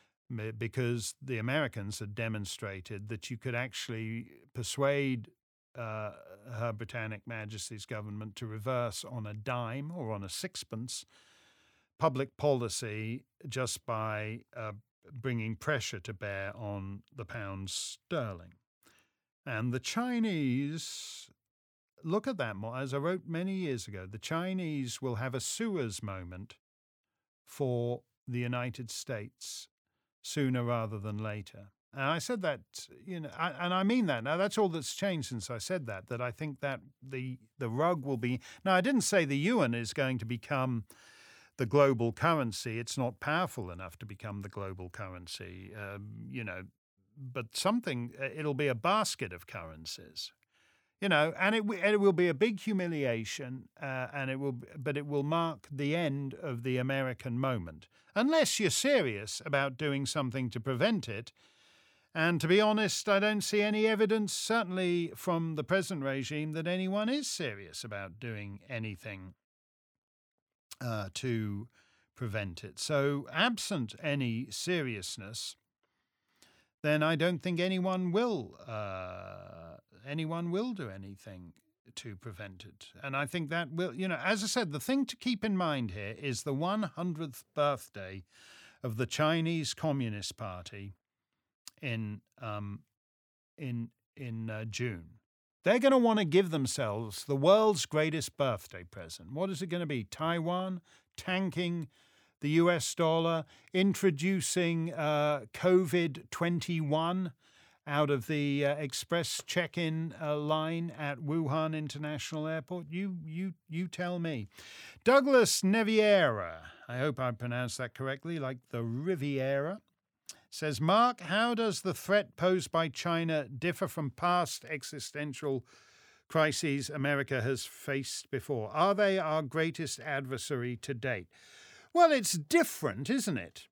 because the Americans had demonstrated that you could actually persuade Her Britannic Majesty's government to reverse on a dime or on a sixpence public policy just by bringing pressure to bear on the pound sterling. And the Chinese, look at that, as I wrote many years ago, the Chinese will have a Suez moment for the United States sooner rather than later. And I said that, and I mean that. Now, that's all that's changed since I said that I think that the rug will be... Now, I didn't say the yuan is going to become the global currency. It's not powerful enough to become the global currency, but it'll be a basket of currencies. And it will be a big humiliation, but it will mark the end of the American moment, unless you're serious about doing something to prevent it. And to be honest, I don't see any evidence, certainly from the present regime, that anyone is serious about doing anything to prevent it. So, absent any seriousness, then I don't think anyone will do anything to prevent it. And I think that will, as I said, the thing to keep in mind here is the 100th birthday of the Chinese Communist Party in June. They're going to want to give themselves the world's greatest birthday present. What is it going to be? Taiwan tanking the US dollar, introducing COVID-21 out of the express check-in line at Wuhan International Airport? You tell me. Douglas Neviera, I hope I pronounced that correctly, like the Riviera, says, Mark, how does the threat posed by China differ from past existential crises America has faced before? Are they our greatest adversary to date? Well, it's different, isn't it?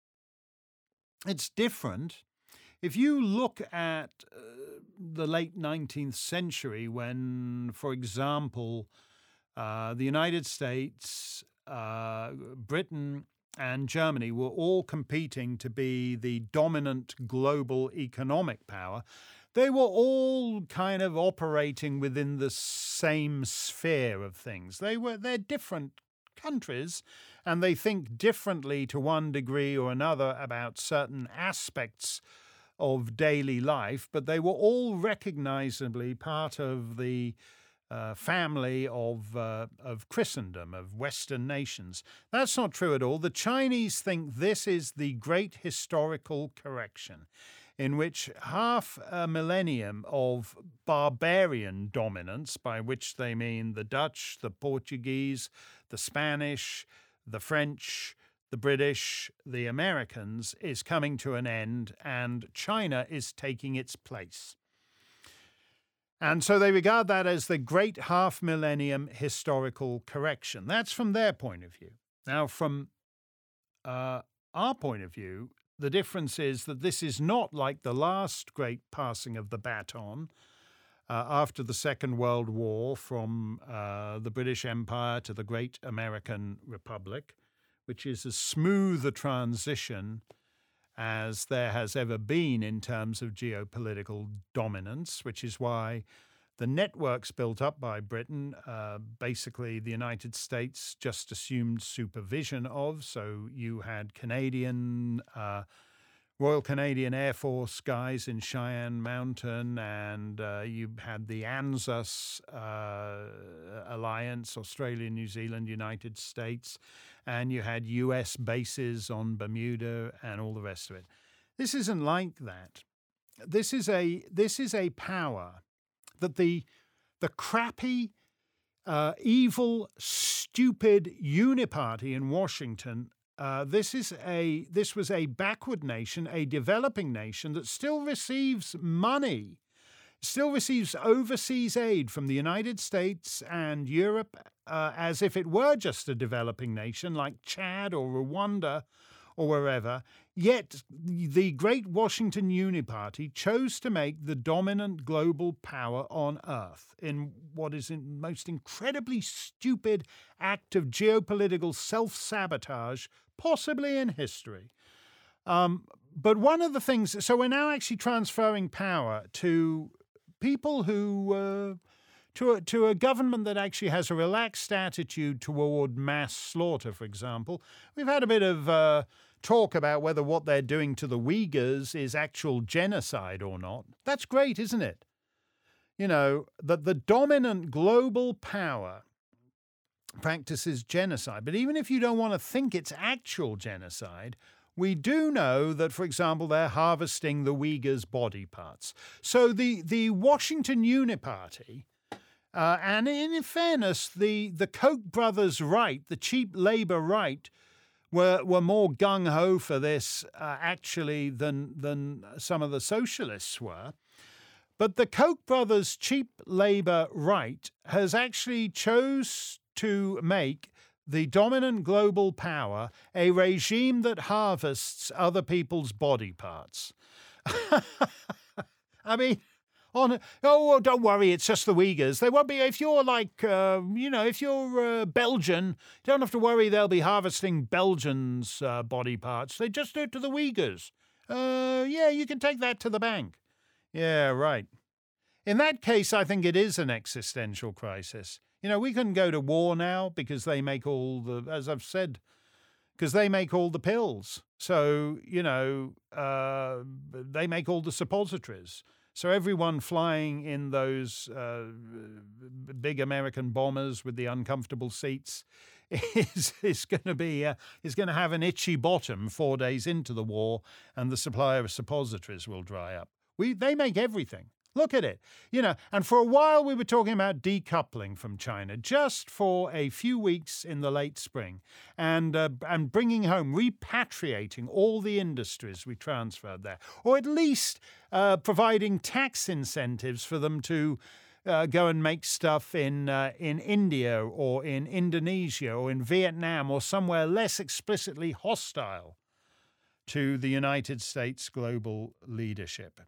It's different. If you look at the late 19th century when, for example, the United States, Britain, and Germany were all competing to be the dominant global economic power, they were all kind of operating within the same sphere of things. They're different countries, and they think differently to one degree or another about certain aspects of daily life, but they were all recognizably part of the family of Christendom, of Western nations. That's not true at all. The Chinese think this is the great historical correction, in which half a millennium of barbarian dominance, by which they mean the Dutch, the Portuguese, the Spanish, the French, the British, the Americans, is coming to an end, and China is taking its place. And so they regard that as the great half-millennium historical correction. That's from their point of view. Now, from our point of view, the difference is that this is not like the last great passing of the baton after the Second World War from the British Empire to the great American Republic, which is as smooth a transition as there has ever been in terms of geopolitical dominance, which is why the networks built up by Britain, basically the United States just assumed supervision of. So you had Royal Canadian Air Force guys in Cheyenne Mountain, and you had the ANZUS alliance, Australia, New Zealand, United States, and you had US bases on Bermuda and all the rest of it. This isn't like that. This is a power that the crappy, evil, stupid uniparty in Washington. This was a backward nation, a developing nation that still receives money, still receives overseas aid from the United States and Europe as if it were just a developing nation like Chad or Rwanda or wherever. Yet the great Washington Uniparty chose to make the dominant global power on Earth in what is the most incredibly stupid act of geopolitical self-sabotage possibly in history. But one of the things, so we're now actually transferring power to people who, to a government that actually has a relaxed attitude toward mass slaughter, for example. We've had a bit of talk about whether what they're doing to the Uyghurs is actual genocide or not. That's great, isn't it? You know, that the dominant global power practices genocide. But even if you don't want to think it's actual genocide, we do know that, for example, they're harvesting the Uyghurs' body parts. So the Washington Uniparty, and in fairness, the Koch brothers' right, the cheap labor right, were more gung-ho for this actually than some of the socialists were. But the Koch brothers' cheap labor right has actually chose to make the dominant global power a regime that harvests other people's body parts. I mean, don't worry, it's just the Uyghurs. They won't be, if you're like, if you're Belgian, you don't have to worry they'll be harvesting Belgians' body parts. They just do it to the Uyghurs. You can take that to the bank. Yeah, right. In that case, I think it is an existential crisis. You know, we couldn't go to war now because they make all the, as I've said, because they make all the pills. So, they make all the suppositories. So everyone flying in those big American bombers with the uncomfortable seats is going to have an itchy bottom 4 days into the war, and the supply of suppositories will dry up. They make everything. Look at it. And for a while we were talking about decoupling from China, just for a few weeks in the late spring, and bringing home, repatriating all the industries we transferred there, or at least providing tax incentives for them to go and make stuff in India or in Indonesia or in Vietnam or somewhere less explicitly hostile to the United States global leadership.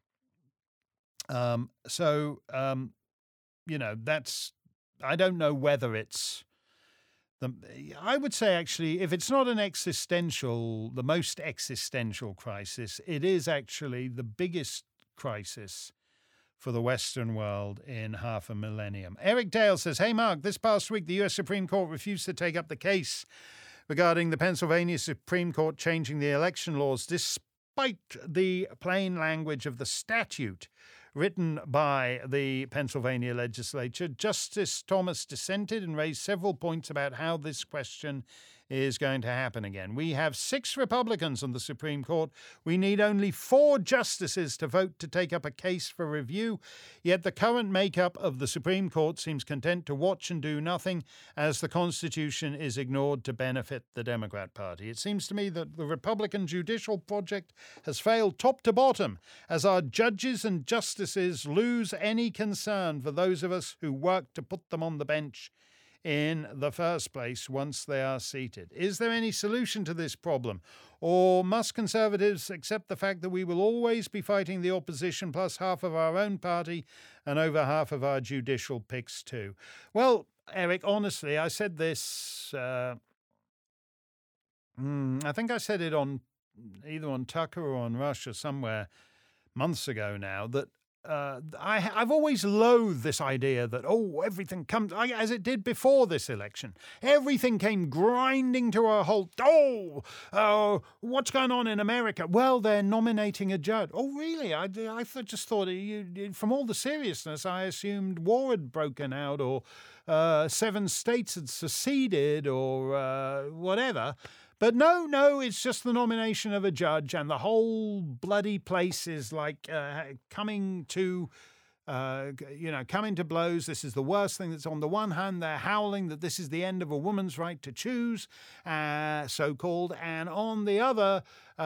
That's, I don't know whether it's I would say actually, if it's not the most existential crisis, it is actually the biggest crisis for the Western world in half a millennium. Eric Dale says, "Hey Mark, this past week the US Supreme Court refused to take up the case regarding the Pennsylvania Supreme Court changing the election laws despite the plain language of the statute written by the Pennsylvania legislature. Justice Thomas dissented and raised several points about how this question is going to happen again. We have 6 Republicans on the Supreme Court. We need only 4 justices to vote to take up a case for review. Yet the current makeup of the Supreme Court seems content to watch and do nothing as the Constitution is ignored to benefit the Democrat Party. It seems to me that the Republican judicial project has failed top to bottom as our judges and justices lose any concern for those of us who work to put them on the bench in the first place once they are seated. Is there any solution to this problem? Or must Conservatives accept the fact that we will always be fighting the opposition plus half of our own party and over half of our judicial picks too?" Well, Eric, honestly, I said this, I think I said it either on Tucker or on Rush or somewhere months ago now, that I've always loathed this idea that, everything comes, as it did before this election. Everything came grinding to a halt. What's going on in America? Well, they're nominating a judge. Oh, really? I just thought, from all the seriousness, I assumed war had broken out or 7 states had seceded or whatever. But no, it's just the nomination of a judge, and the whole bloody place is like coming to blows. This is the worst thing. That's on the one hand, they're howling that this is the end of a woman's right to choose, so-called, and on the other,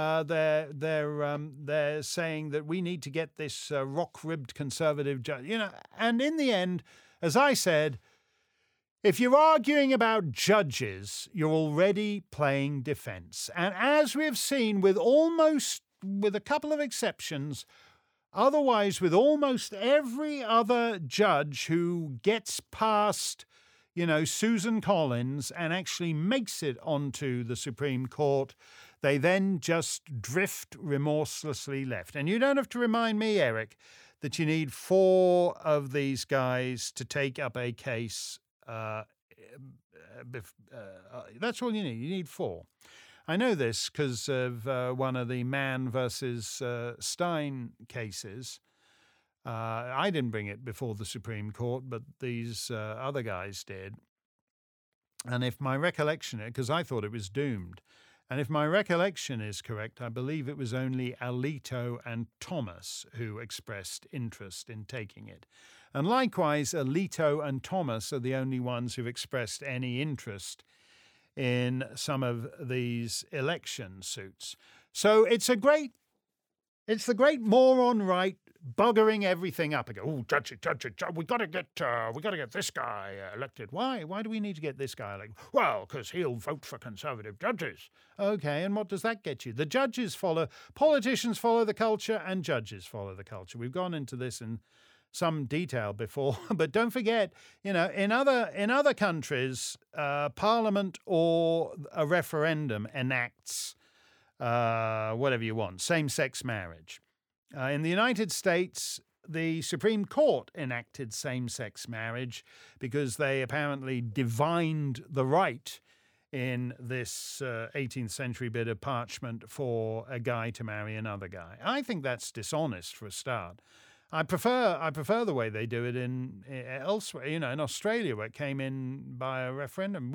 they're saying that we need to get this rock-ribbed conservative judge. And in the end, as I said, if you're arguing about judges, you're already playing defense. And as we've seen with a couple of exceptions, otherwise with almost every other judge who gets past, Susan Collins and actually makes it onto the Supreme Court, they then just drift remorselessly left. And you don't have to remind me, Eric, that you need 4 of these guys to take up a case. That's all you need. You need 4. I know this because of one of the Mann versus Stein cases. I didn't bring it before the Supreme Court, but these other guys did. And if my recollection, because I thought it was doomed, and if my recollection is correct, I believe it was only Alito and Thomas who expressed interest in taking it. And likewise, Alito and Thomas are the only ones who've expressed any interest in some of these election suits. So it's the great moron right buggering everything up again. Oh, judge, we got to get this guy elected. Why? Why do we need to get this guy elected? Well, because he'll vote for conservative judges. Okay, and what does that get you? Politicians follow the culture, and judges follow the culture. We've gone into this in some detail before, but don't forget, in other countries, Parliament or a referendum enacts whatever you want, same-sex marriage. In the United States, the Supreme Court enacted same-sex marriage because they apparently divined the right in this 18th century bit of parchment for a guy to marry another guy. I think that's dishonest for a start. I prefer the way they do it in elsewhere. In Australia, where it came in by a referendum.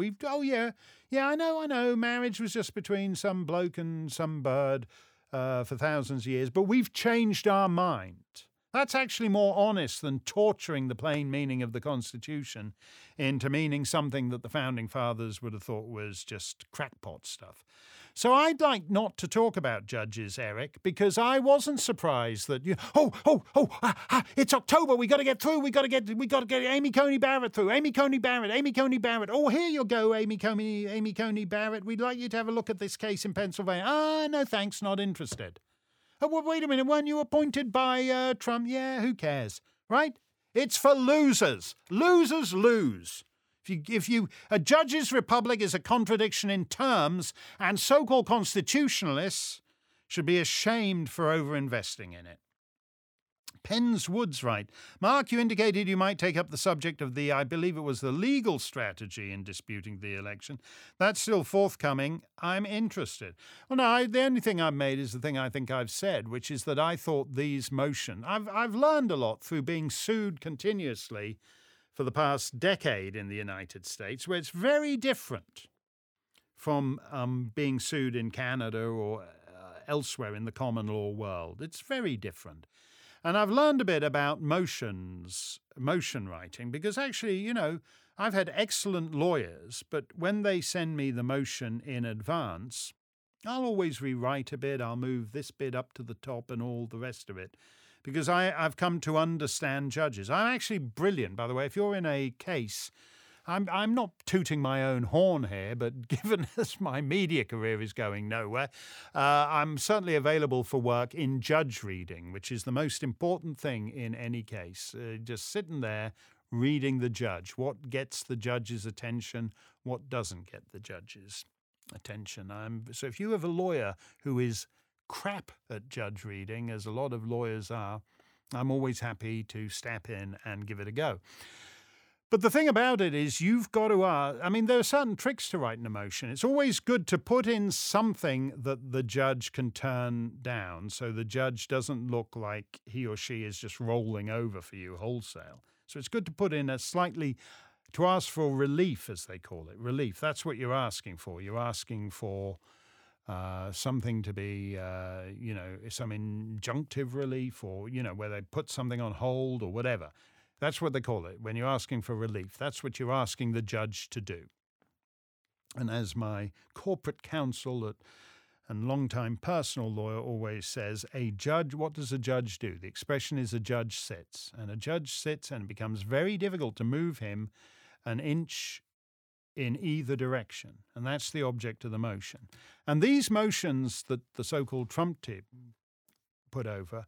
I know. Marriage was just between some bloke and some bird for thousands of years, but we've changed our mind. That's actually more honest than torturing the plain meaning of the Constitution into meaning something that the Founding Fathers would have thought was just crackpot stuff. So I'd like not to talk about judges, Eric, because I wasn't surprised that it's October. We got to get through. We got to get Amy Coney Barrett through. Amy Coney Barrett. Oh, here you go, Amy Coney Barrett. We'd like you to have a look at this case in Pennsylvania. No thanks, not interested. Oh, well, wait a minute. Weren't you appointed by Trump? Yeah, who cares, right? It's for losers. Losers lose. A judge's republic is a contradiction in terms, and so-called constitutionalists should be ashamed for overinvesting in it. Penn's Woods right. Mark, you indicated you might take up the subject of I believe it was the legal strategy in disputing the election. That's still forthcoming. I'm interested. Well, no, the only thing I've made is the thing I think I've said, which is that I thought these motions... I've learned a lot through being sued continuously for the past decade in the United States, where it's very different from being sued in Canada or elsewhere in the common law world. It's very different. And I've learned a bit about motion writing, because actually, I've had excellent lawyers, but when they send me the motion in advance, I'll always rewrite a bit. I'll move this bit up to the top and all the rest of it, because I've come to understand judges. I'm actually brilliant, by the way. If you're in a case, I'm not tooting my own horn here, but given as my media career is going nowhere, I'm certainly available for work in judge reading, which is the most important thing in any case. Just sitting there reading the judge. What gets the judge's attention? What doesn't get the judge's attention? So if you have a lawyer who is crap at judge reading, as a lot of lawyers are, I'm always happy to step in and give it a go. But the thing about it is you've got to there are certain tricks to writing a motion. It's always good to put in something that the judge can turn down, so the judge doesn't look like he or she is just rolling over for you wholesale. So it's good to put in to ask for relief, as they call it. Relief, that's what you're asking for. You're asking for something to be, some injunctive relief, or, where they put something on hold or whatever. That's what they call it when you're asking for relief. That's what you're asking the judge to do. And as my corporate counsel and longtime personal lawyer always says, what does a judge do? The expression is a judge sits. And a judge sits, and it becomes very difficult to move him an inch in either direction. And that's the object of the motion. And these motions that the so-called Trump team put over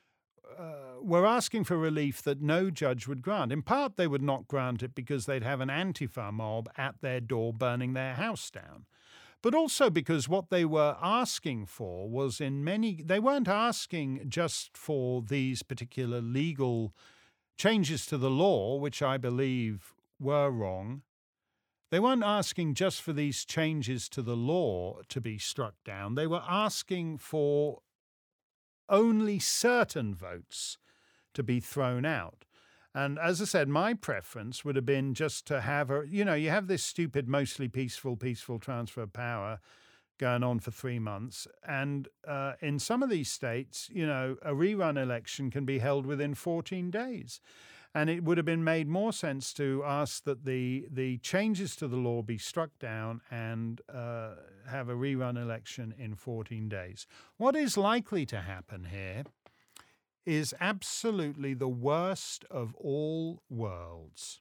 were asking for relief that no judge would grant. In part, they would not grant it because they'd have an Antifa mob at their door burning their house down. but also because what they were asking for was they weren't asking just for these particular legal changes to the law, which I believe were wrong. They weren't asking just for these changes to the law to be struck down. They were asking for only certain votes to be thrown out. And as I said, my preference would have been just to have you have this stupid, mostly peaceful transfer of power going on for 3 months. And in some of these states, a rerun election can be held within 14 days. And it would have been made more sense to ask that the changes to the law be struck down and have a rerun election in 14 days. What is likely to happen here is absolutely the worst of all worlds.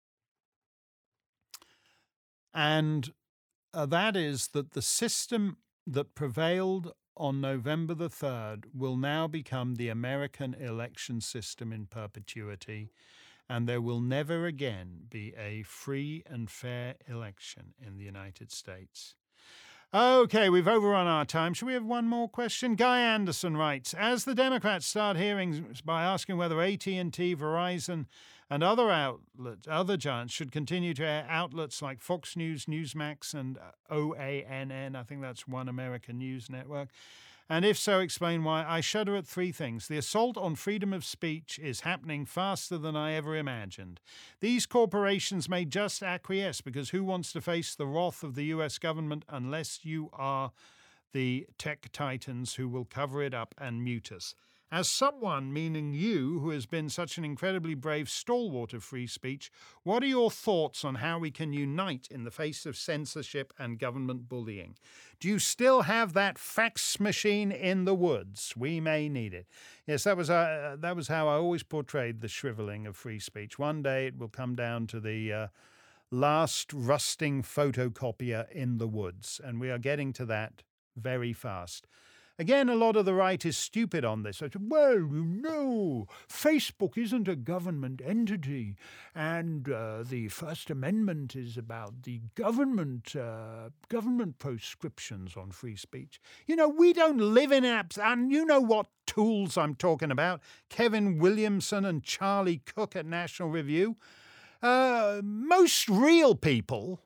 And that is that the system that prevailed on November the 3rd will now become the American election system in perpetuity, and there will never again be a free and fair election in the United States. Okay, we've overrun our time. Shall we have one more question? Guy Anderson writes, as the Democrats start hearings by asking whether AT&T, Verizon, and other giants should continue to air outlets like Fox News, Newsmax, and OANN, I think that's One American News Network. And if so, explain why. I shudder at 3 things. The assault on freedom of speech is happening faster than I ever imagined. These corporations may just acquiesce because who wants to face the wrath of the US government unless you are the tech titans who will cover it up and mute us? As someone, meaning you, who has been such an incredibly brave stalwart of free speech, what are your thoughts on how we can unite in the face of censorship and government bullying? Do you still have that fax machine in the woods? We may need it. Yes, that was how I always portrayed the shriveling of free speech. One day it will come down to the last rusting photocopier in the woods, and we are getting to that very fast. Again, a lot of the right is stupid on this. I said, well, Facebook isn't a government entity, and the First Amendment is about the government proscriptions on free speech. We don't live in apps, and you know what tools I'm talking about. Kevin Williamson and Charlie Cook at National Review. Most real people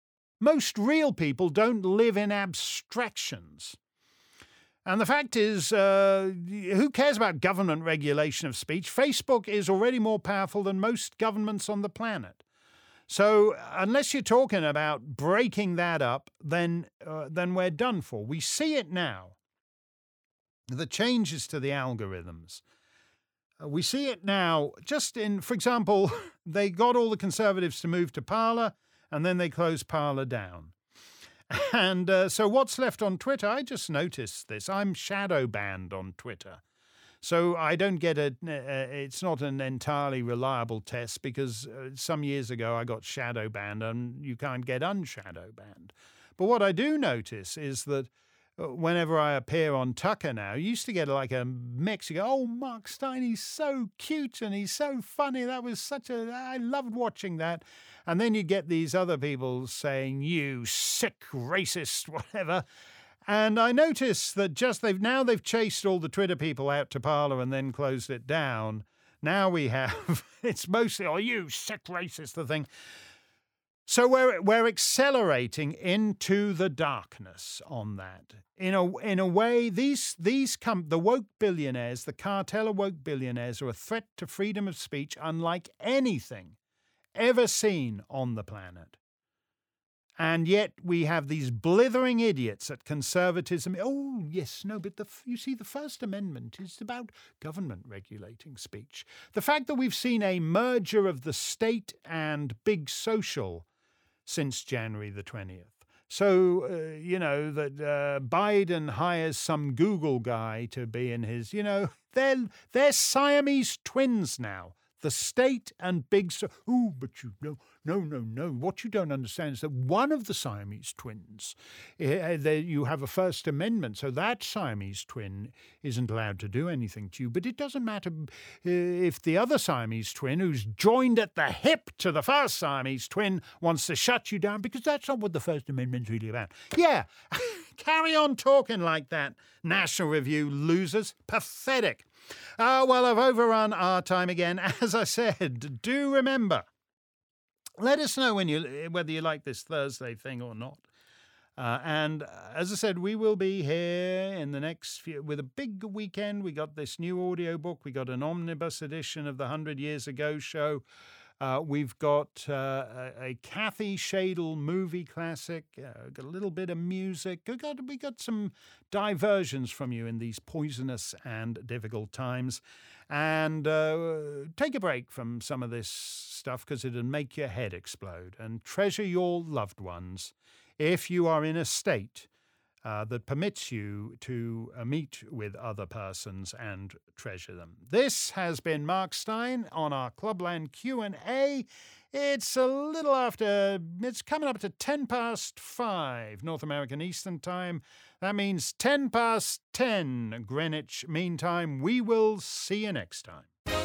don't live in abstractions. And the fact is, who cares about government regulation of speech? Facebook is already more powerful than most governments on the planet. So unless you're talking about breaking that up, then we're done for. We see it now, the changes to the algorithms. We see it now just for example, they got all the Conservatives to move to Parler, and then they closed Parler down. And so what's left on Twitter? I just noticed this. I'm shadow banned on Twitter. So I don't get it's not an entirely reliable test because some years ago I got shadow banned and you can't get unshadow banned. But what I do notice is that whenever I appear on Tucker now, you used to get like a mix. You go, oh, Mark Steyn, he's so cute and he's so funny. I loved watching that. And then you get these other people saying, you sick racist, whatever. And I notice that they've chased all the Twitter people out to Parler and then closed it down. Now we have, it's mostly, oh, you sick racist, the thing. So we're accelerating into the darkness on that. In a way, the woke billionaires, the cartel of woke billionaires, are a threat to freedom of speech unlike anything ever seen on the planet. And yet we have these blithering idiots at conservatism. Oh, yes, no, but you see, the First Amendment is about government regulating speech. The fact that we've seen a merger of the state and big social since January the 20th. So, that Biden hires some Google guy to be in his, they're Siamese twins now. The state and big... Oh, but you know, no. What you don't understand is that one of the Siamese twins, you have a First Amendment, so that Siamese twin isn't allowed to do anything to you. But it doesn't matter if the other Siamese twin, who's joined at the hip to the first Siamese twin, wants to shut you down, because that's not what the First Amendment's really about. Yeah, carry on talking like that, National Review losers. Pathetic. Well, I've overrun our time again. As I said, do remember, let us know whether you like this Thursday thing or not. And as I said, we will be here in the next few, with a big weekend. We got this new audiobook. We got an omnibus edition of the 100 Years Ago show. We've got a Kathy Shadle movie classic, got a little bit of music. We got some diversions from you in these poisonous and difficult times. And take a break from some of this stuff, because it'll make your head explode. And treasure your loved ones if you are in a state that permits you to meet with other persons and treasure them. This has been Mark Steyn on our Clubland Q&A. It's it's coming up to 5:10 North American Eastern Time. That means 10 past 10 Greenwich Mean Time. We will see you next time.